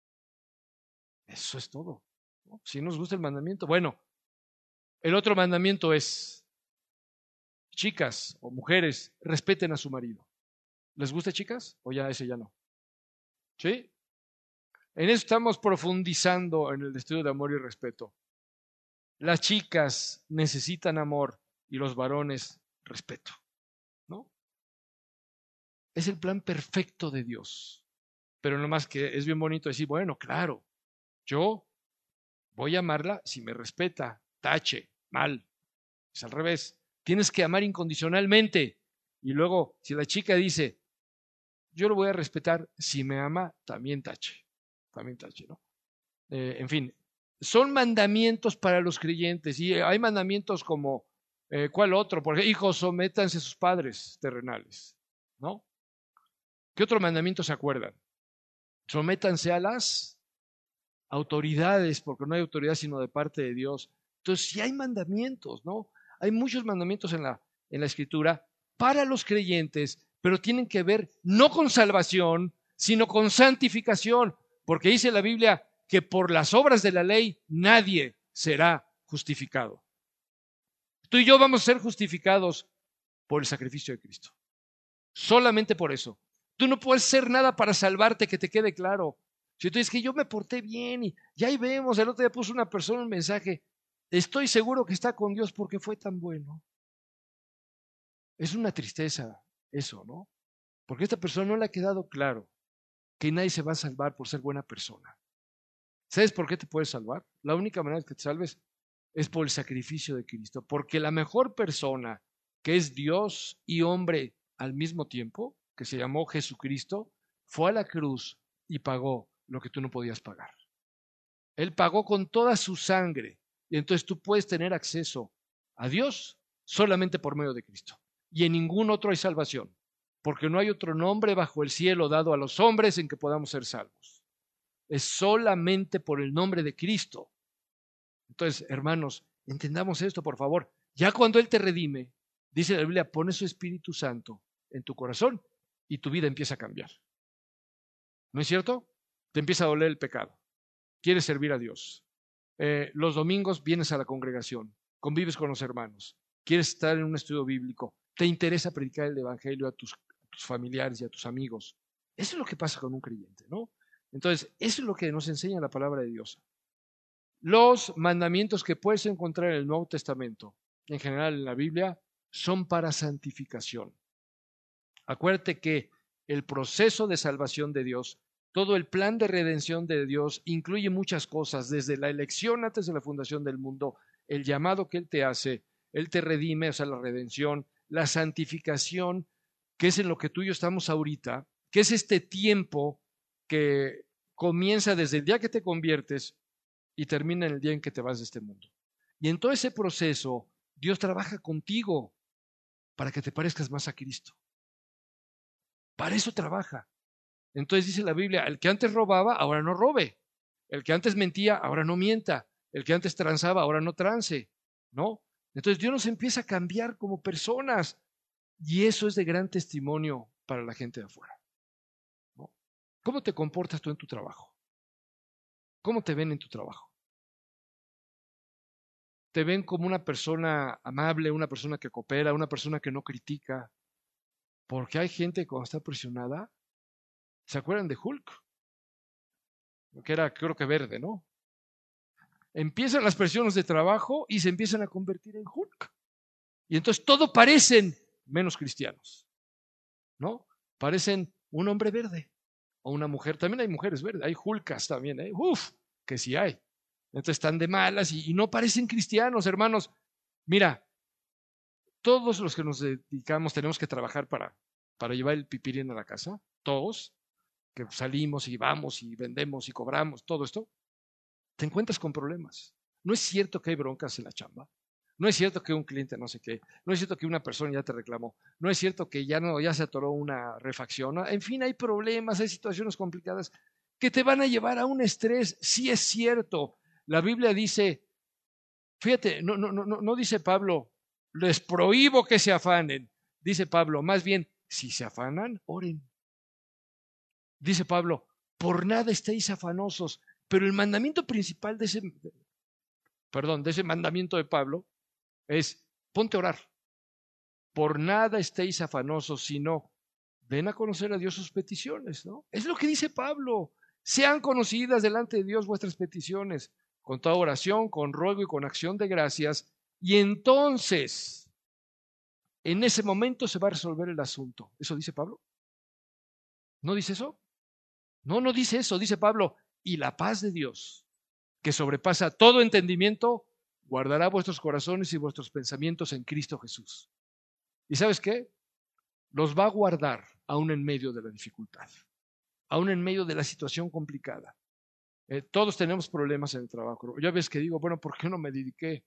Eso es todo, ¿no? Si nos gusta el mandamiento. Bueno, el otro mandamiento es, chicas o mujeres, respeten a su marido. ¿Les gusta, chicas? ¿O ya ese ya no? ¿Sí? En eso estamos profundizando en el estudio de amor y respeto. Las chicas necesitan amor y los varones respeto, ¿no? Es el plan perfecto de Dios. Pero nomás que es bien bonito decir, bueno, claro, yo voy a amarla si me respeta, tache, mal. Es al revés. Tienes que amar incondicionalmente. Y luego, si la chica dice, yo lo voy a respetar, si me ama, también tache, ¿no? En fin, son mandamientos para los creyentes. Y hay mandamientos como, ¿cuál otro? Por ejemplo, hijos, sométanse a sus padres terrenales, ¿no? ¿Qué otro mandamiento se acuerdan? Sométanse a las autoridades, porque no hay autoridad sino de parte de Dios. Entonces, sí hay mandamientos, ¿no? Hay muchos mandamientos en la Escritura para los creyentes, pero tienen que ver no con salvación, sino con santificación, porque dice la Biblia que por las obras de la ley nadie será justificado. Tú y yo vamos a ser justificados por el sacrificio de Cristo. Solamente por eso. Tú no puedes hacer nada para salvarte, que te quede claro. Si tú dices que yo me porté bien y ahí vemos, el otro día puso una persona un mensaje, estoy seguro que está con Dios porque fue tan bueno. Es una tristeza eso, ¿no? Porque a esta persona no le ha quedado claro que nadie se va a salvar por ser buena persona. ¿Sabes por qué te puedes salvar? La única manera de que te salves es por el sacrificio de Cristo, porque la mejor persona, que es Dios y hombre al mismo tiempo, que se llamó Jesucristo, fue a la cruz y pagó lo que tú no podías pagar. Él pagó con toda su sangre y entonces tú puedes tener acceso a Dios solamente por medio de Cristo. Y en ningún otro hay salvación, porque no hay otro nombre bajo el cielo dado a los hombres en que podamos ser salvos. Es solamente por el nombre de Cristo. Entonces, hermanos, entendamos esto, por favor. Ya cuando Él te redime, dice la Biblia, pone su Espíritu Santo en tu corazón y tu vida empieza a cambiar. ¿No es cierto? Te empieza a doler el pecado. Quieres servir a Dios. Los domingos vienes a la congregación, convives con los hermanos, quieres estar en un estudio bíblico, te interesa predicar el Evangelio a tus familiares y a tus amigos. Eso es lo que pasa con un creyente, ¿no? Entonces, eso es lo que nos enseña la palabra de Dios. Los mandamientos que puedes encontrar en el Nuevo Testamento, en general en la Biblia, son para santificación. Acuérdate que el proceso de salvación de Dios, todo el plan de redención de Dios incluye muchas cosas, desde la elección antes de la fundación del mundo, el llamado que Él te hace, Él te redime, o sea, la redención, la santificación, que es en lo que tú y yo estamos ahorita, que es este tiempo que comienza desde el día que te conviertes y termina en el día en que te vas de este mundo. Y en todo ese proceso, Dios trabaja contigo para que te parezcas más a Cristo. Para eso trabaja. Entonces dice la Biblia, el que antes robaba, ahora no robe. El que antes mentía, ahora no mienta. El que antes transaba, ahora no trance. ¿No? Entonces Dios nos empieza a cambiar como personas. Y eso es de gran testimonio para la gente de afuera, ¿no? ¿Cómo te comportas tú en tu trabajo? ¿Cómo te ven en tu trabajo? ¿Te ven como una persona amable, una persona que coopera, una persona que no critica? Porque hay gente que cuando está presionada, ¿se acuerdan de Hulk? Que era, creo que verde, ¿no? Empiezan las presiones de trabajo y se empiezan a convertir en Hulk. Y entonces todo parecen menos cristianos, ¿no? Parecen un hombre verde o una mujer. También hay mujeres verdes, hay Hulkas también, ¿eh? Uf, que sí hay. Entonces están de malas y no parecen cristianos, hermanos. Mira, todos los que nos dedicamos tenemos que trabajar para llevar el pipirín a la casa, todos, que salimos y vamos y vendemos y cobramos, todo esto, te encuentras con problemas. No es cierto que hay broncas en la chamba, No es cierto que un cliente no sé qué, no es cierto que una persona ya te reclamó, no es cierto que ya se atoró una refacción, ¿no? En fin, hay problemas, hay situaciones complicadas que te van a llevar a un estrés. Sí es cierto. La Biblia dice, fíjate, no dice Pablo, les prohíbo que se afanen. Dice Pablo, más bien, si se afanan, oren. Dice Pablo, por nada estéis afanosos, pero el mandamiento principal de ese mandamiento de Pablo es, ponte a orar. Por nada estéis afanosos, sino ven a conocer a Dios sus peticiones, ¿no? Es lo que dice Pablo. Sean conocidas delante de Dios vuestras peticiones, con toda oración, con ruego y con acción de gracias, y entonces, en ese momento se va a resolver el asunto. ¿Eso dice Pablo? ¿No dice eso? No dice eso, dice Pablo, y la paz de Dios, que sobrepasa todo entendimiento, guardará vuestros corazones y vuestros pensamientos en Cristo Jesús. ¿Y sabes qué? Los va a guardar aún en medio de la dificultad, aún en medio de la situación complicada. Todos tenemos problemas en el trabajo. Yo a veces que digo, bueno, ¿por qué no me dediqué,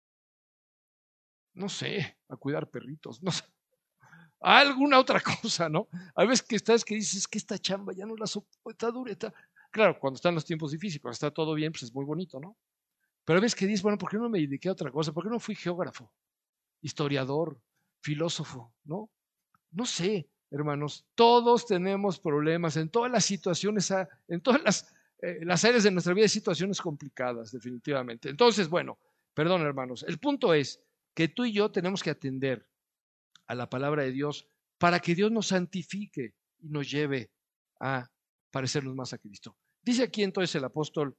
no sé, a cuidar perritos? No sé, a alguna otra cosa, ¿no? A veces que estás que dices, que esta chamba ya no la soporto, está dura, está... Claro, cuando están los tiempos difíciles, cuando está todo bien, pues es muy bonito, ¿no? Pero a veces que dices, bueno, ¿por qué no me dediqué a otra cosa? ¿Por qué no fui geógrafo, historiador, filósofo, ¿no? No sé, hermanos, todos tenemos problemas en todas las situaciones, en todas las áreas de nuestra vida, hay situaciones complicadas, definitivamente. Entonces, bueno, perdón, hermanos, el punto es que tú y yo tenemos que atender a la palabra de Dios para que Dios nos santifique y nos lleve a parecernos más a Cristo. Dice aquí entonces el apóstol,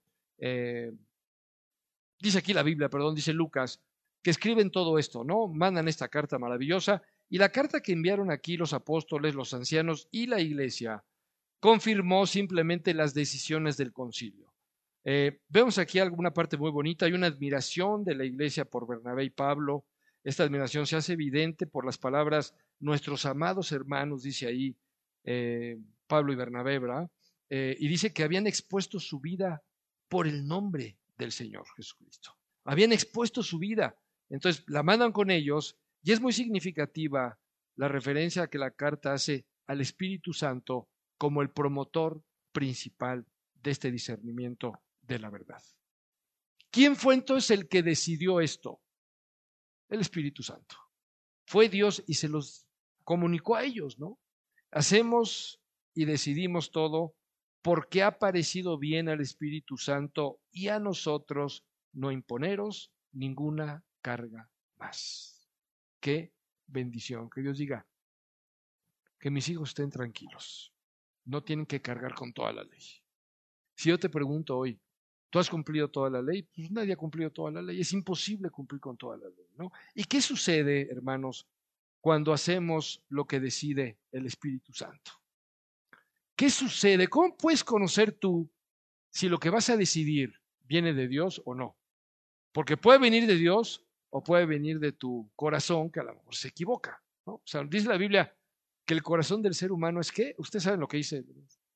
dice aquí la Biblia, perdón, dice Lucas, que escriben todo esto, ¿no? Mandan esta carta maravillosa y la carta que enviaron aquí los apóstoles, los ancianos y la iglesia confirmó simplemente las decisiones del concilio. Vemos aquí alguna parte muy bonita, hay una admiración de la iglesia por Bernabé y Pablo. Esta admiración se hace evidente por las palabras, nuestros amados hermanos, dice ahí Pablo y Bernabé, ¿verdad? Y dice que habían expuesto su vida por el nombre del Señor Jesucristo. Habían expuesto su vida. Entonces la mandan con ellos y es muy significativa la referencia que la carta hace al Espíritu Santo como el promotor principal de este discernimiento de la verdad. ¿Quién fue entonces el que decidió esto? El Espíritu Santo. Fue Dios y se los comunicó a ellos, ¿no? Hacemos y decidimos todo porque ha parecido bien al Espíritu Santo y a nosotros no imponeros ninguna carga más. Qué bendición, que Dios diga, que mis hijos estén tranquilos, no tienen que cargar con toda la ley. Si yo te pregunto hoy, ¿tú has cumplido toda la ley? Pues nadie ha cumplido toda la ley, es imposible cumplir con toda la ley, ¿no? ¿Y qué sucede, hermanos, cuando hacemos lo que decide el Espíritu Santo? ¿Qué sucede? ¿Cómo puedes conocer tú si lo que vas a decidir viene de Dios o no? Porque puede venir de Dios o puede venir de tu corazón, que a lo mejor se equivoca, ¿no? O sea, dice la Biblia que el corazón del ser humano es ¿qué? Ustedes saben lo que dice.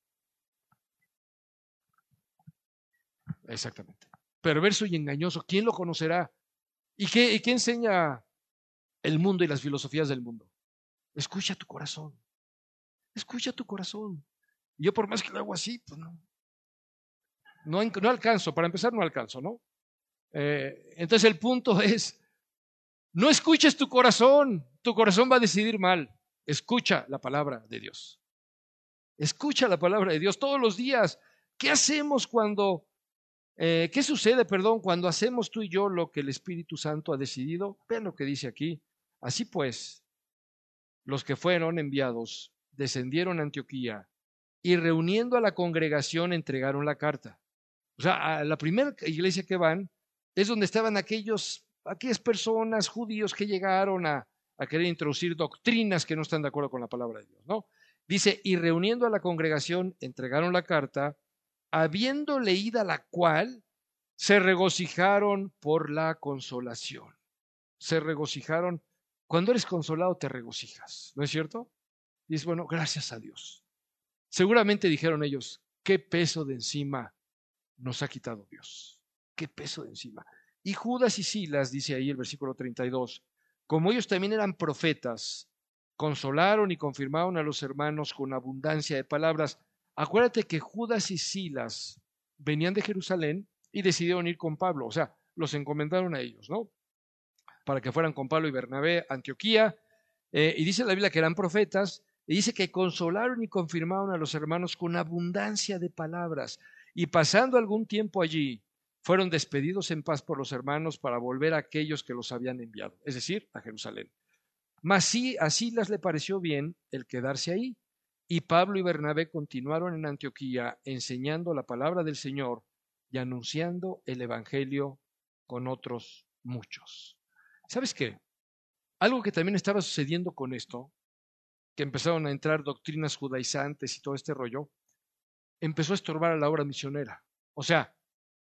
Exactamente. Perverso y engañoso. ¿Quién lo conocerá? ¿Y qué enseña el mundo y las filosofías del mundo? Escucha tu corazón. Escucha tu corazón. Y yo por más que lo hago así, pues no alcanzo. Para empezar, no alcanzo, ¿no? Entonces el punto es, no escuches tu corazón va a decidir mal. Escucha la palabra de Dios. Escucha la palabra de Dios todos los días. ¿Qué hacemos qué sucede, cuando hacemos tú y yo lo que el Espíritu Santo ha decidido? Vean lo que dice aquí. Así pues, los que fueron enviados descendieron a Antioquía y reuniendo a la congregación entregaron la carta. O sea, a la primera iglesia que van es donde estaban aquellas personas judíos que llegaron a querer introducir doctrinas que no están de acuerdo con la palabra de Dios, ¿no? Dice, y reuniendo a la congregación entregaron la carta, habiendo leída la cual, se regocijaron por la consolación. Se regocijaron. Cuando eres consolado te regocijas, ¿no es cierto? Y es bueno, gracias a Dios. Seguramente dijeron ellos, qué peso de encima nos ha quitado Dios. Qué peso de encima. Y Judas y Silas, dice ahí el versículo 32, como ellos también eran profetas, consolaron y confirmaron a los hermanos con abundancia de palabras. Acuérdate que Judas y Silas venían de Jerusalén y decidieron ir con Pablo, o sea, los encomendaron a ellos, ¿no? Para que fueran con Pablo y Bernabé a Antioquía. Y dice la Biblia que eran profetas, y dice que consolaron y confirmaron a los hermanos con abundancia de palabras. Y pasando algún tiempo allí, fueron despedidos en paz por los hermanos para volver a aquellos que los habían enviado, es decir, a Jerusalén. Mas sí, a Silas le pareció bien el quedarse ahí, y Pablo y Bernabé continuaron en Antioquía enseñando la palabra del Señor y anunciando el Evangelio con otros muchos. ¿Sabes qué? Algo que también estaba sucediendo con esto, que empezaron a entrar doctrinas judaizantes y todo este rollo, empezó a estorbar a la obra misionera. O sea,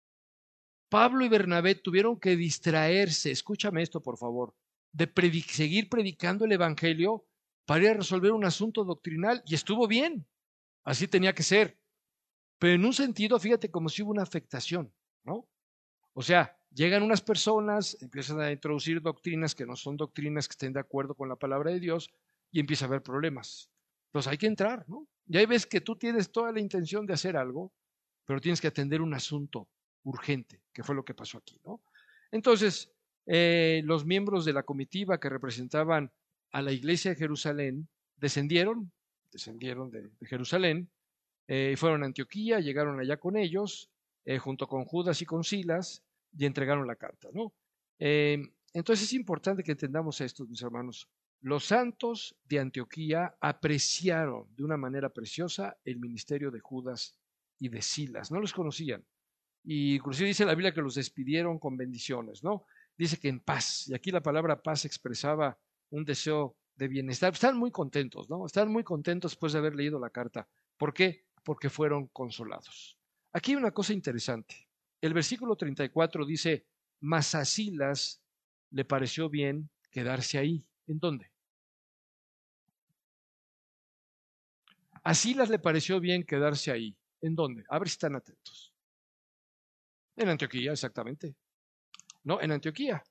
Pablo y Bernabé tuvieron que distraerse, escúchame esto por favor, de seguir predicando el Evangelio para ir a resolver un asunto doctrinal, y estuvo bien, así tenía que ser. Pero en un sentido, fíjate como si hubo una afectación, ¿no? O sea, llegan unas personas, empiezan a introducir doctrinas que no son doctrinas que estén de acuerdo con la palabra de Dios, y empieza a haber problemas. Entonces hay que entrar, ¿no? Y ahí ves que tú tienes toda la intención de hacer algo, pero tienes que atender un asunto urgente, que fue lo que pasó aquí, ¿no? Entonces, los miembros de la comitiva que representaban a la iglesia de Jerusalén descendieron de Jerusalén, fueron a Antioquía, llegaron allá con ellos, junto con Judas y con Silas, y entregaron la carta, ¿no? Entonces es importante que entendamos esto, mis hermanos. Los santos de Antioquía apreciaron de una manera preciosa el ministerio de Judas y de Silas. No los conocían. Y inclusive dice la Biblia que los despidieron con bendiciones, ¿no? Dice que en paz. Y aquí la palabra paz expresaba un deseo de bienestar. Están muy contentos, ¿no? Están muy contentos después de haber leído la carta. ¿Por qué? Porque fueron consolados. Aquí hay una cosa interesante. El versículo 34 dice, mas a Silas le pareció bien quedarse ahí. ¿En dónde? A Silas le pareció bien quedarse ahí. ¿En dónde? A ver si están atentos. En Antioquía, exactamente. No, en Antioquía.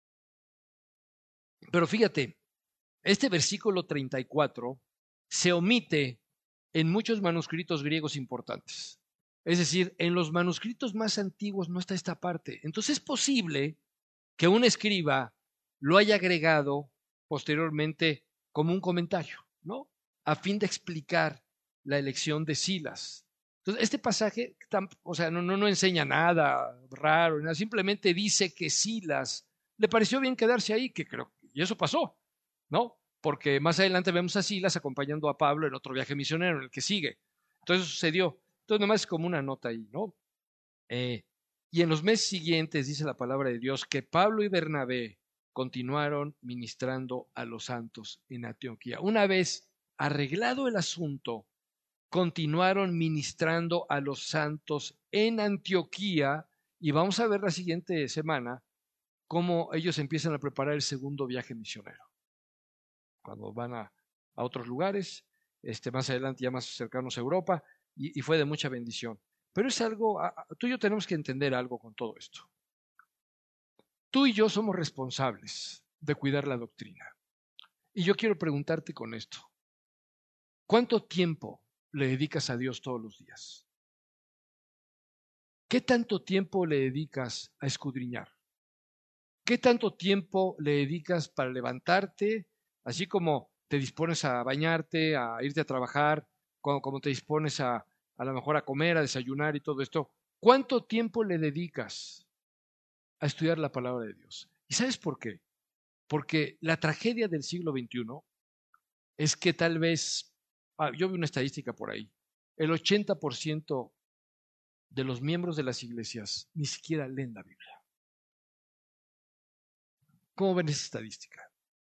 Pero fíjate, este versículo 34 se omite en muchos manuscritos griegos importantes. Es decir, en los manuscritos más antiguos no está esta parte. Entonces es posible que un escriba lo haya agregado posteriormente como un comentario, ¿no? A fin de explicar la elección de Silas. Entonces, este pasaje, o sea, no enseña nada raro, nada, simplemente dice que Silas le pareció bien quedarse ahí, que creo, y eso pasó, ¿no? Porque más adelante vemos a Silas acompañando a Pablo en otro viaje misionero, en el que sigue. Entonces sucedió. Entonces, nomás es como una nota ahí, ¿no? Y en los meses siguientes, dice la palabra de Dios, que Pablo y Bernabé continuaron ministrando a los santos en Antioquía. Una vez arreglado el asunto, continuaron ministrando a los santos en Antioquía, y vamos a ver la siguiente semana cómo ellos empiezan a preparar el segundo viaje misionero. Cuando van a otros lugares, más adelante ya más cercanos a Europa, y fue de mucha bendición. Pero es algo, tú y yo tenemos que entender algo con todo esto. Tú y yo somos responsables de cuidar la doctrina. Y yo quiero preguntarte con esto, ¿cuánto tiempo le dedicas a Dios todos los días? ¿Qué tanto tiempo le dedicas a escudriñar? ¿Qué tanto tiempo le dedicas para levantarte, así como te dispones a bañarte, a irte a trabajar, como te dispones a lo mejor a comer, a desayunar y todo esto? ¿Cuánto tiempo le dedicas a estudiar la palabra de Dios? ¿Y sabes por qué? Porque la tragedia del siglo XXI es que tal vez, yo vi una estadística por ahí, el 80% de los miembros de las iglesias ni siquiera leen la Biblia. ¿Cómo ven esa estadística?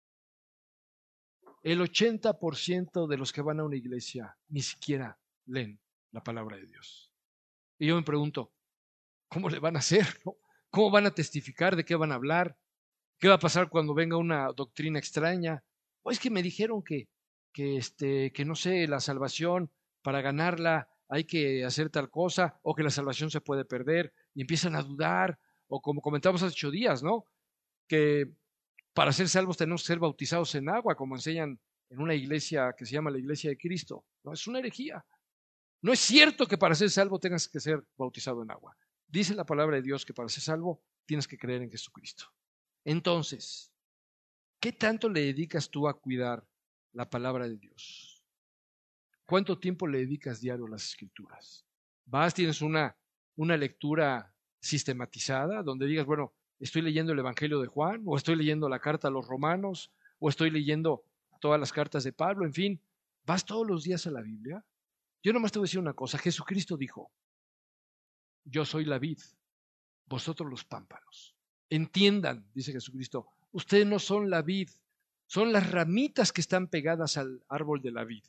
El 80% de los que van a una iglesia ni siquiera leen la palabra de Dios. Y yo me pregunto, ¿cómo le van a hacer? ¿No? ¿Cómo van a testificar? ¿De qué van a hablar? ¿Qué va a pasar cuando venga una doctrina extraña? O es que me dijeron que no sé, la salvación, para ganarla hay que hacer tal cosa, o que la salvación se puede perder, y empiezan a dudar, o como comentamos hace 8 días, ¿no? Que para ser salvos tenemos que ser bautizados en agua, como enseñan en una iglesia que se llama la Iglesia de Cristo. No, es una herejía. No es cierto que para ser salvo tengas que ser bautizado en agua. Dice la palabra de Dios que para ser salvo tienes que creer en Jesucristo. Entonces, ¿qué tanto le dedicas tú a cuidar la palabra de Dios? ¿Cuánto tiempo le dedicas diario a las Escrituras? Tienes una lectura sistematizada donde digas, bueno, estoy leyendo el Evangelio de Juan, o estoy leyendo la carta a los Romanos, o estoy leyendo todas las cartas de Pablo, en fin, ¿vas todos los días a la Biblia? Yo nomás te voy a decir una cosa, Jesucristo dijo, yo soy la vid, vosotros los pámpanos. Entiendan, dice Jesucristo, ustedes no son la vid, son las ramitas que están pegadas al árbol de la vid.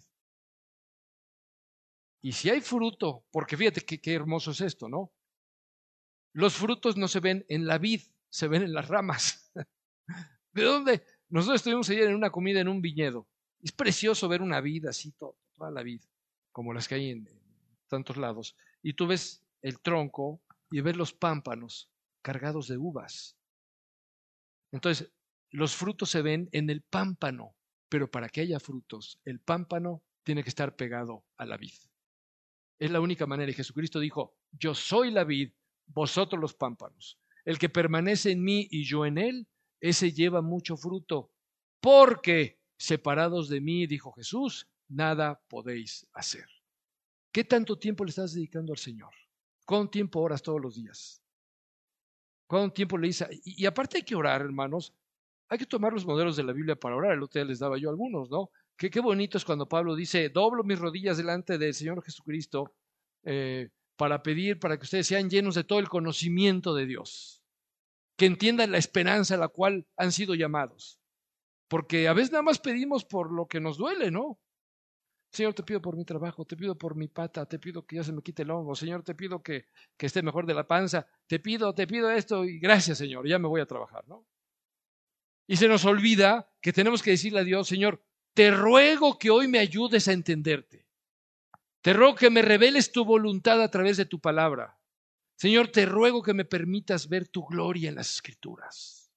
Y si hay fruto, porque fíjate qué hermoso es esto, ¿no? Los frutos no se ven en la vid, se ven en las ramas. ¿De dónde? Nosotros estuvimos ayer en una comida en un viñedo. Es precioso ver una vid así, toda la vid, como las que hay en tantos lados. Y tú ves el tronco y ves los pámpanos cargados de uvas. Entonces, los frutos se ven en el pámpano, pero para que haya frutos, el pámpano tiene que estar pegado a la vid. Es la única manera. Y Jesucristo dijo, yo soy la vid, vosotros los pámpanos. El que permanece en mí y yo en él, ese lleva mucho fruto, porque separados de mí, dijo Jesús, nada podéis hacer. ¿Qué tanto tiempo le estás dedicando al Señor? ¿Cuánto tiempo oras todos los días? ¿Cuánto tiempo le dices? Y aparte hay que orar, hermanos. Hay que tomar los modelos de la Biblia para orar. El otro día les daba yo algunos, ¿no? Qué bonito es cuando Pablo dice, doblo mis rodillas delante del Señor Jesucristo para pedir, para que ustedes sean llenos de todo el conocimiento de Dios, que entiendan la esperanza a la cual han sido llamados. Porque a veces nada más pedimos por lo que nos duele, ¿no? Señor, te pido por mi trabajo, te pido por mi pata, te pido que ya se me quite el hongo, Señor, te pido que esté mejor de la panza, te pido esto y gracias, Señor, ya me voy a trabajar, ¿no? Y se nos olvida que tenemos que decirle a Dios, Señor, te ruego que hoy me ayudes a entenderte. Te ruego que me reveles tu voluntad a través de tu palabra. Señor, te ruego que me permitas ver tu gloria en las Escrituras.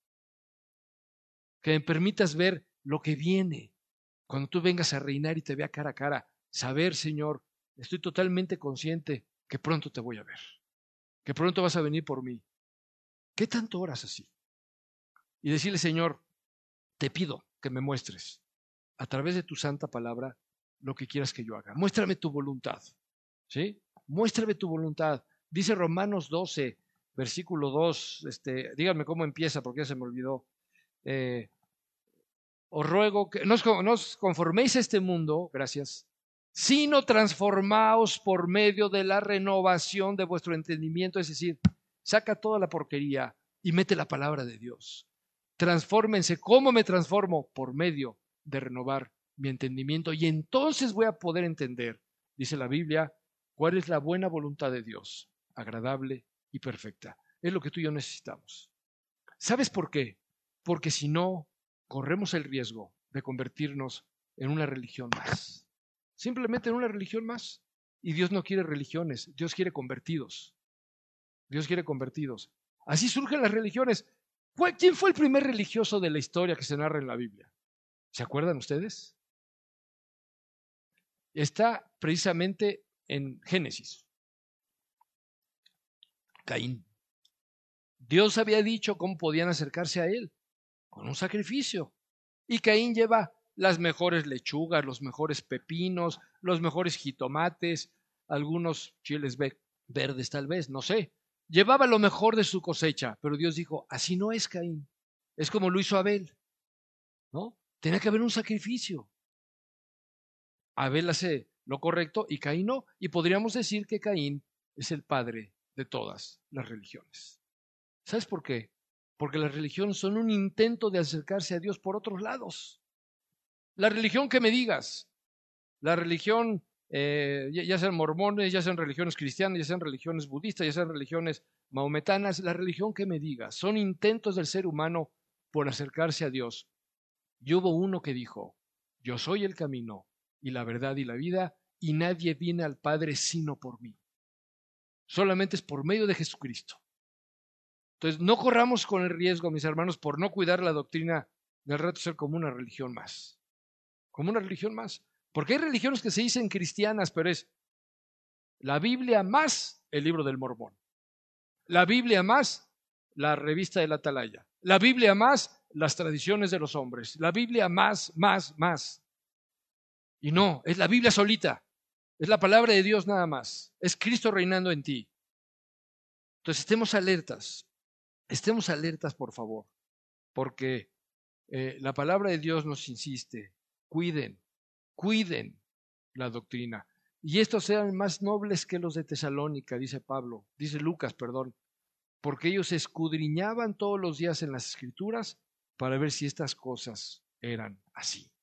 Que me permitas ver lo que viene. Cuando tú vengas a reinar y te vea cara a cara, saber, Señor, estoy totalmente consciente que pronto te voy a ver. Que pronto vas a venir por mí. ¿Qué tanto oras así? Y decirle, Señor, te pido que me muestres a través de tu santa palabra lo que quieras que yo haga. Muéstrame tu voluntad, ¿sí? Muéstrame tu voluntad. Dice Romanos 12, versículo 2, díganme cómo empieza porque ya se me olvidó. Os ruego que no os conforméis a este mundo, gracias, sino transformaos por medio de la renovación de vuestro entendimiento, es decir, saca toda la porquería y mete la palabra de Dios. Transfórmense. ¿Cómo me transformo? Por medio de renovar mi entendimiento. Y entonces voy a poder entender, dice la Biblia, cuál es la buena voluntad de Dios, agradable y perfecta. Es lo que tú y yo necesitamos. ¿Sabes por qué? Porque si no, corremos el riesgo de convertirnos en una religión más. Simplemente en una religión más. Y Dios no quiere religiones, Dios quiere convertidos. Dios quiere convertidos. Así surgen las religiones. ¿Quién fue el primer religioso de la historia que se narra en la Biblia? ¿Se acuerdan ustedes? Está precisamente en Génesis. Caín. Dios había dicho cómo podían acercarse a él, con un sacrificio. Y Caín lleva las mejores lechugas, los mejores pepinos, los mejores jitomates, algunos chiles verdes tal vez, no sé. Llevaba lo mejor de su cosecha, pero Dios dijo, así no es Caín. Es como lo hizo Abel, ¿no? Tenía que haber un sacrificio. Abel hace lo correcto y Caín no. Y podríamos decir que Caín es el padre de todas las religiones. ¿Sabes por qué? Porque las religiones son un intento de acercarse a Dios por otros lados. La religión que me digas, la religión, ya sean mormones, ya sean religiones cristianas, ya sean religiones budistas, ya sean religiones mahometanas, la religión que me digas, son intentos del ser humano por acercarse a Dios. Y hubo uno que dijo, yo soy el camino y la verdad y la vida, y nadie viene al Padre sino por mí. Solamente es por medio de Jesucristo. Entonces, no corramos con el riesgo, mis hermanos, por no cuidar la doctrina, del rato ser como una religión más. Como una religión más. Porque hay religiones que se dicen cristianas, pero es la Biblia más el libro del Mormón. La Biblia más la revista de la Atalaya. La Biblia más las tradiciones de los hombres. La Biblia más. Y no, es la Biblia solita. Es la palabra de Dios nada más. Es Cristo reinando en ti. Entonces estemos alertas. Estemos alertas, por favor. Porque la palabra de Dios nos insiste. Cuiden la doctrina. Y estos eran más nobles que los de Tesalónica, dice Lucas, porque ellos escudriñaban todos los días en las Escrituras para ver si estas cosas eran así.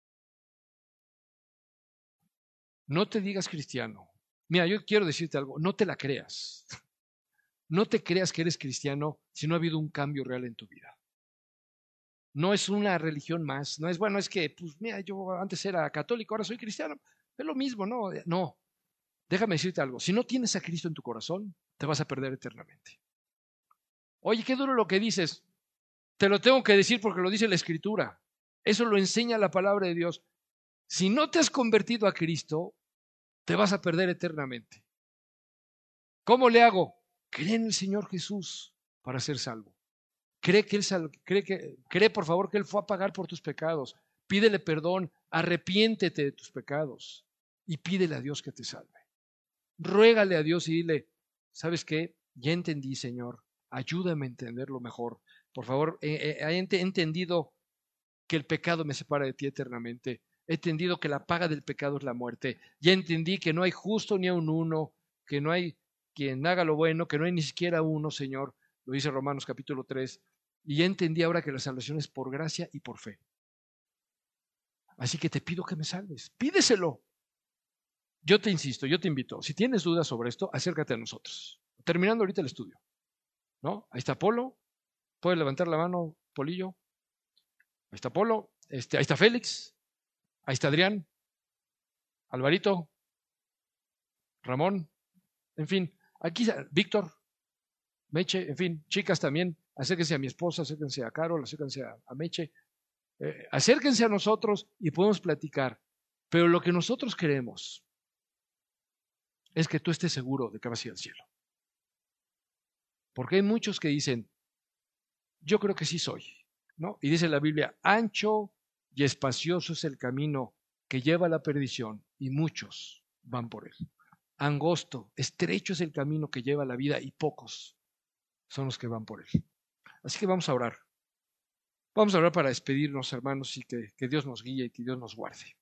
No te digas cristiano. Mira, yo quiero decirte algo, no te la creas. No te creas que eres cristiano si no ha habido un cambio real en tu vida. No es una religión más, no es, bueno, es que, pues mira, yo antes era católico, ahora soy cristiano. Es lo mismo, ¿no? No, déjame decirte algo, si no tienes a Cristo en tu corazón, te vas a perder eternamente. Oye, qué duro lo que dices. Te lo tengo que decir porque lo dice la Escritura. Eso lo enseña la palabra de Dios. Si no te has convertido a Cristo, te vas a perder eternamente. ¿Cómo le hago? Cree en el Señor Jesús para ser salvo. Cree por favor que Él fue a pagar por tus pecados. Pídele perdón, arrepiéntete de tus pecados y pídele a Dios que te salve. Ruégale a Dios y dile, ¿sabes qué? Ya entendí, Señor, ayúdame a entenderlo mejor. Por favor, he entendido que el pecado me separa de ti eternamente. He entendido que la paga del pecado es la muerte. Ya entendí que no hay justo ni aun uno, que no hay quien haga lo bueno, que no hay ni siquiera uno, Señor. Lo dice Romanos capítulo 3. Y ya entendí ahora que la salvación es por gracia y por fe. Así que te pido que me salves. Pídeselo. Yo te insisto, yo te invito. Si tienes dudas sobre esto, acércate a nosotros. Terminando ahorita el estudio. ¿No? Ahí está Polo. ¿Puedes levantar la mano, Polillo? Ahí está Polo. Ahí está Félix. Ahí está Adrián. Alvarito. Ramón. En fin, aquí Víctor. Meche. En fin, chicas también. Acérquense a mi esposa, acérquense a Carol, acérquense a Meche. Acérquense a nosotros y podemos platicar. Pero lo que nosotros queremos es que tú estés seguro de que vas a ir al cielo. Porque hay muchos que dicen, yo creo que sí soy, ¿no? Y dice la Biblia, ancho y espacioso es el camino que lleva a la perdición y muchos van por él. Angosto, estrecho es el camino que lleva a la vida y pocos son los que van por él. Así que vamos a orar. Vamos a orar para despedirnos, hermanos, y que Dios nos guíe y que Dios nos guarde.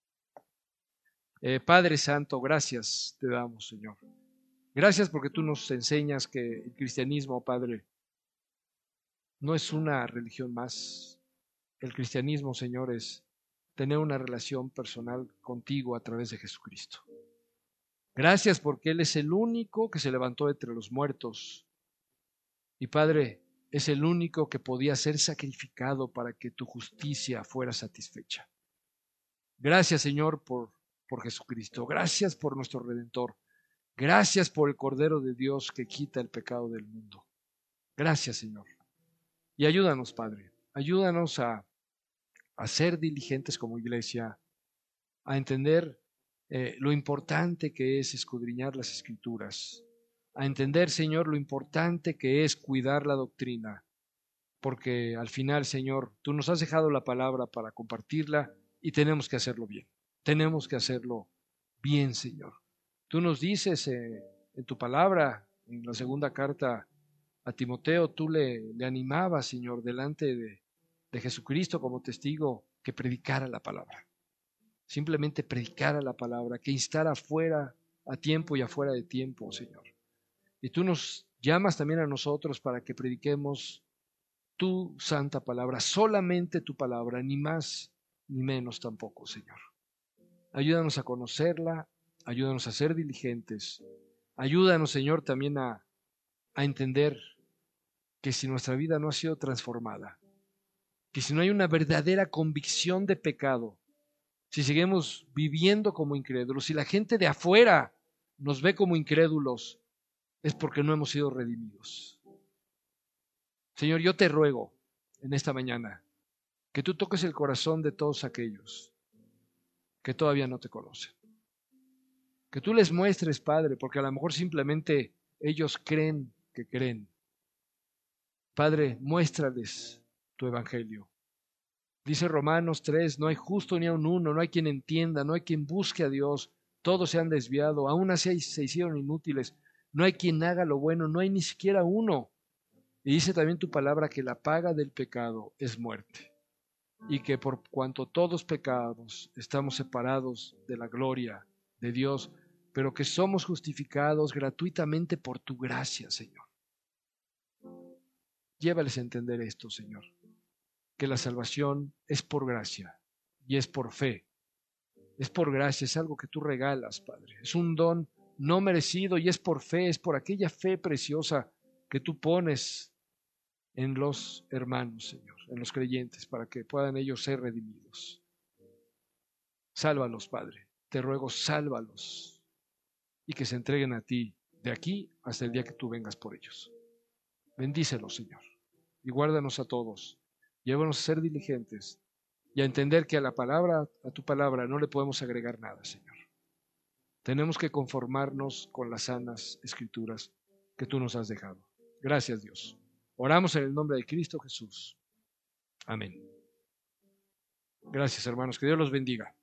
Padre Santo, gracias te damos, Señor. Gracias porque tú nos enseñas que el cristianismo, Padre, no es una religión más. El cristianismo, Señor, es tener una relación personal contigo a través de Jesucristo. Gracias porque Él es el único que se levantó entre los muertos. Y Padre, es el único que podía ser sacrificado para que tu justicia fuera satisfecha. Gracias, Señor, por Jesucristo. Gracias por nuestro Redentor. Gracias por el Cordero de Dios que quita el pecado del mundo. Gracias, Señor. Y ayúdanos, Padre. Ayúdanos a ser diligentes como iglesia, a entender lo importante que es escudriñar las Escrituras, a entender, Señor, lo importante que es cuidar la doctrina, porque al final, Señor, tú nos has dejado la palabra para compartirla y tenemos que hacerlo bien. Tenemos que hacerlo bien, Señor. Tú nos dices en tu palabra, en la segunda carta a Timoteo, tú le animabas, Señor, delante de Jesucristo como testigo, que predicara la palabra. Simplemente predicara la palabra, que instara afuera a tiempo y afuera de tiempo, Señor. Y tú nos llamas también a nosotros para que prediquemos tu santa palabra, solamente tu palabra, ni más ni menos tampoco, Señor. Ayúdanos a conocerla, ayúdanos a ser diligentes, ayúdanos, Señor, también a entender que si nuestra vida no ha sido transformada, que si no hay una verdadera convicción de pecado, si seguimos viviendo como incrédulos, si la gente de afuera nos ve como incrédulos, es porque no hemos sido redimidos. Señor, yo te ruego en esta mañana que tú toques el corazón de todos aquellos que todavía no te conocen. Que tú les muestres, Padre, porque a lo mejor simplemente ellos creen que creen. Padre, muéstrales tu evangelio. Dice Romanos 3, no hay justo ni aun uno, no hay quien entienda, no hay quien busque a Dios, todos se han desviado, aún así se hicieron inútiles, no hay quien haga lo bueno, no hay ni siquiera uno. Y dice también tu palabra que la paga del pecado es muerte, y que por cuanto todos pecados estamos separados de la gloria de Dios, pero que somos justificados gratuitamente por tu gracia, Señor. Llévales a entender esto, Señor, que la salvación es por gracia y es por fe. Es por gracia, es algo que tú regalas, Padre. Es un don no merecido y es por fe, es por aquella fe preciosa que tú pones en los hermanos, Señor, en los creyentes, para que puedan ellos ser redimidos. Sálvalos, Padre. Te ruego, sálvalos y que se entreguen a ti de aquí hasta el día que tú vengas por ellos. Bendícelos, Señor, y guárdanos a todos. Llévanos a ser diligentes y a entender que a tu palabra, no le podemos agregar nada, Señor. Tenemos que conformarnos con las sanas escrituras que tú nos has dejado. Gracias, Dios. Oramos en el nombre de Cristo Jesús. Amén. Gracias, hermanos. Que Dios los bendiga.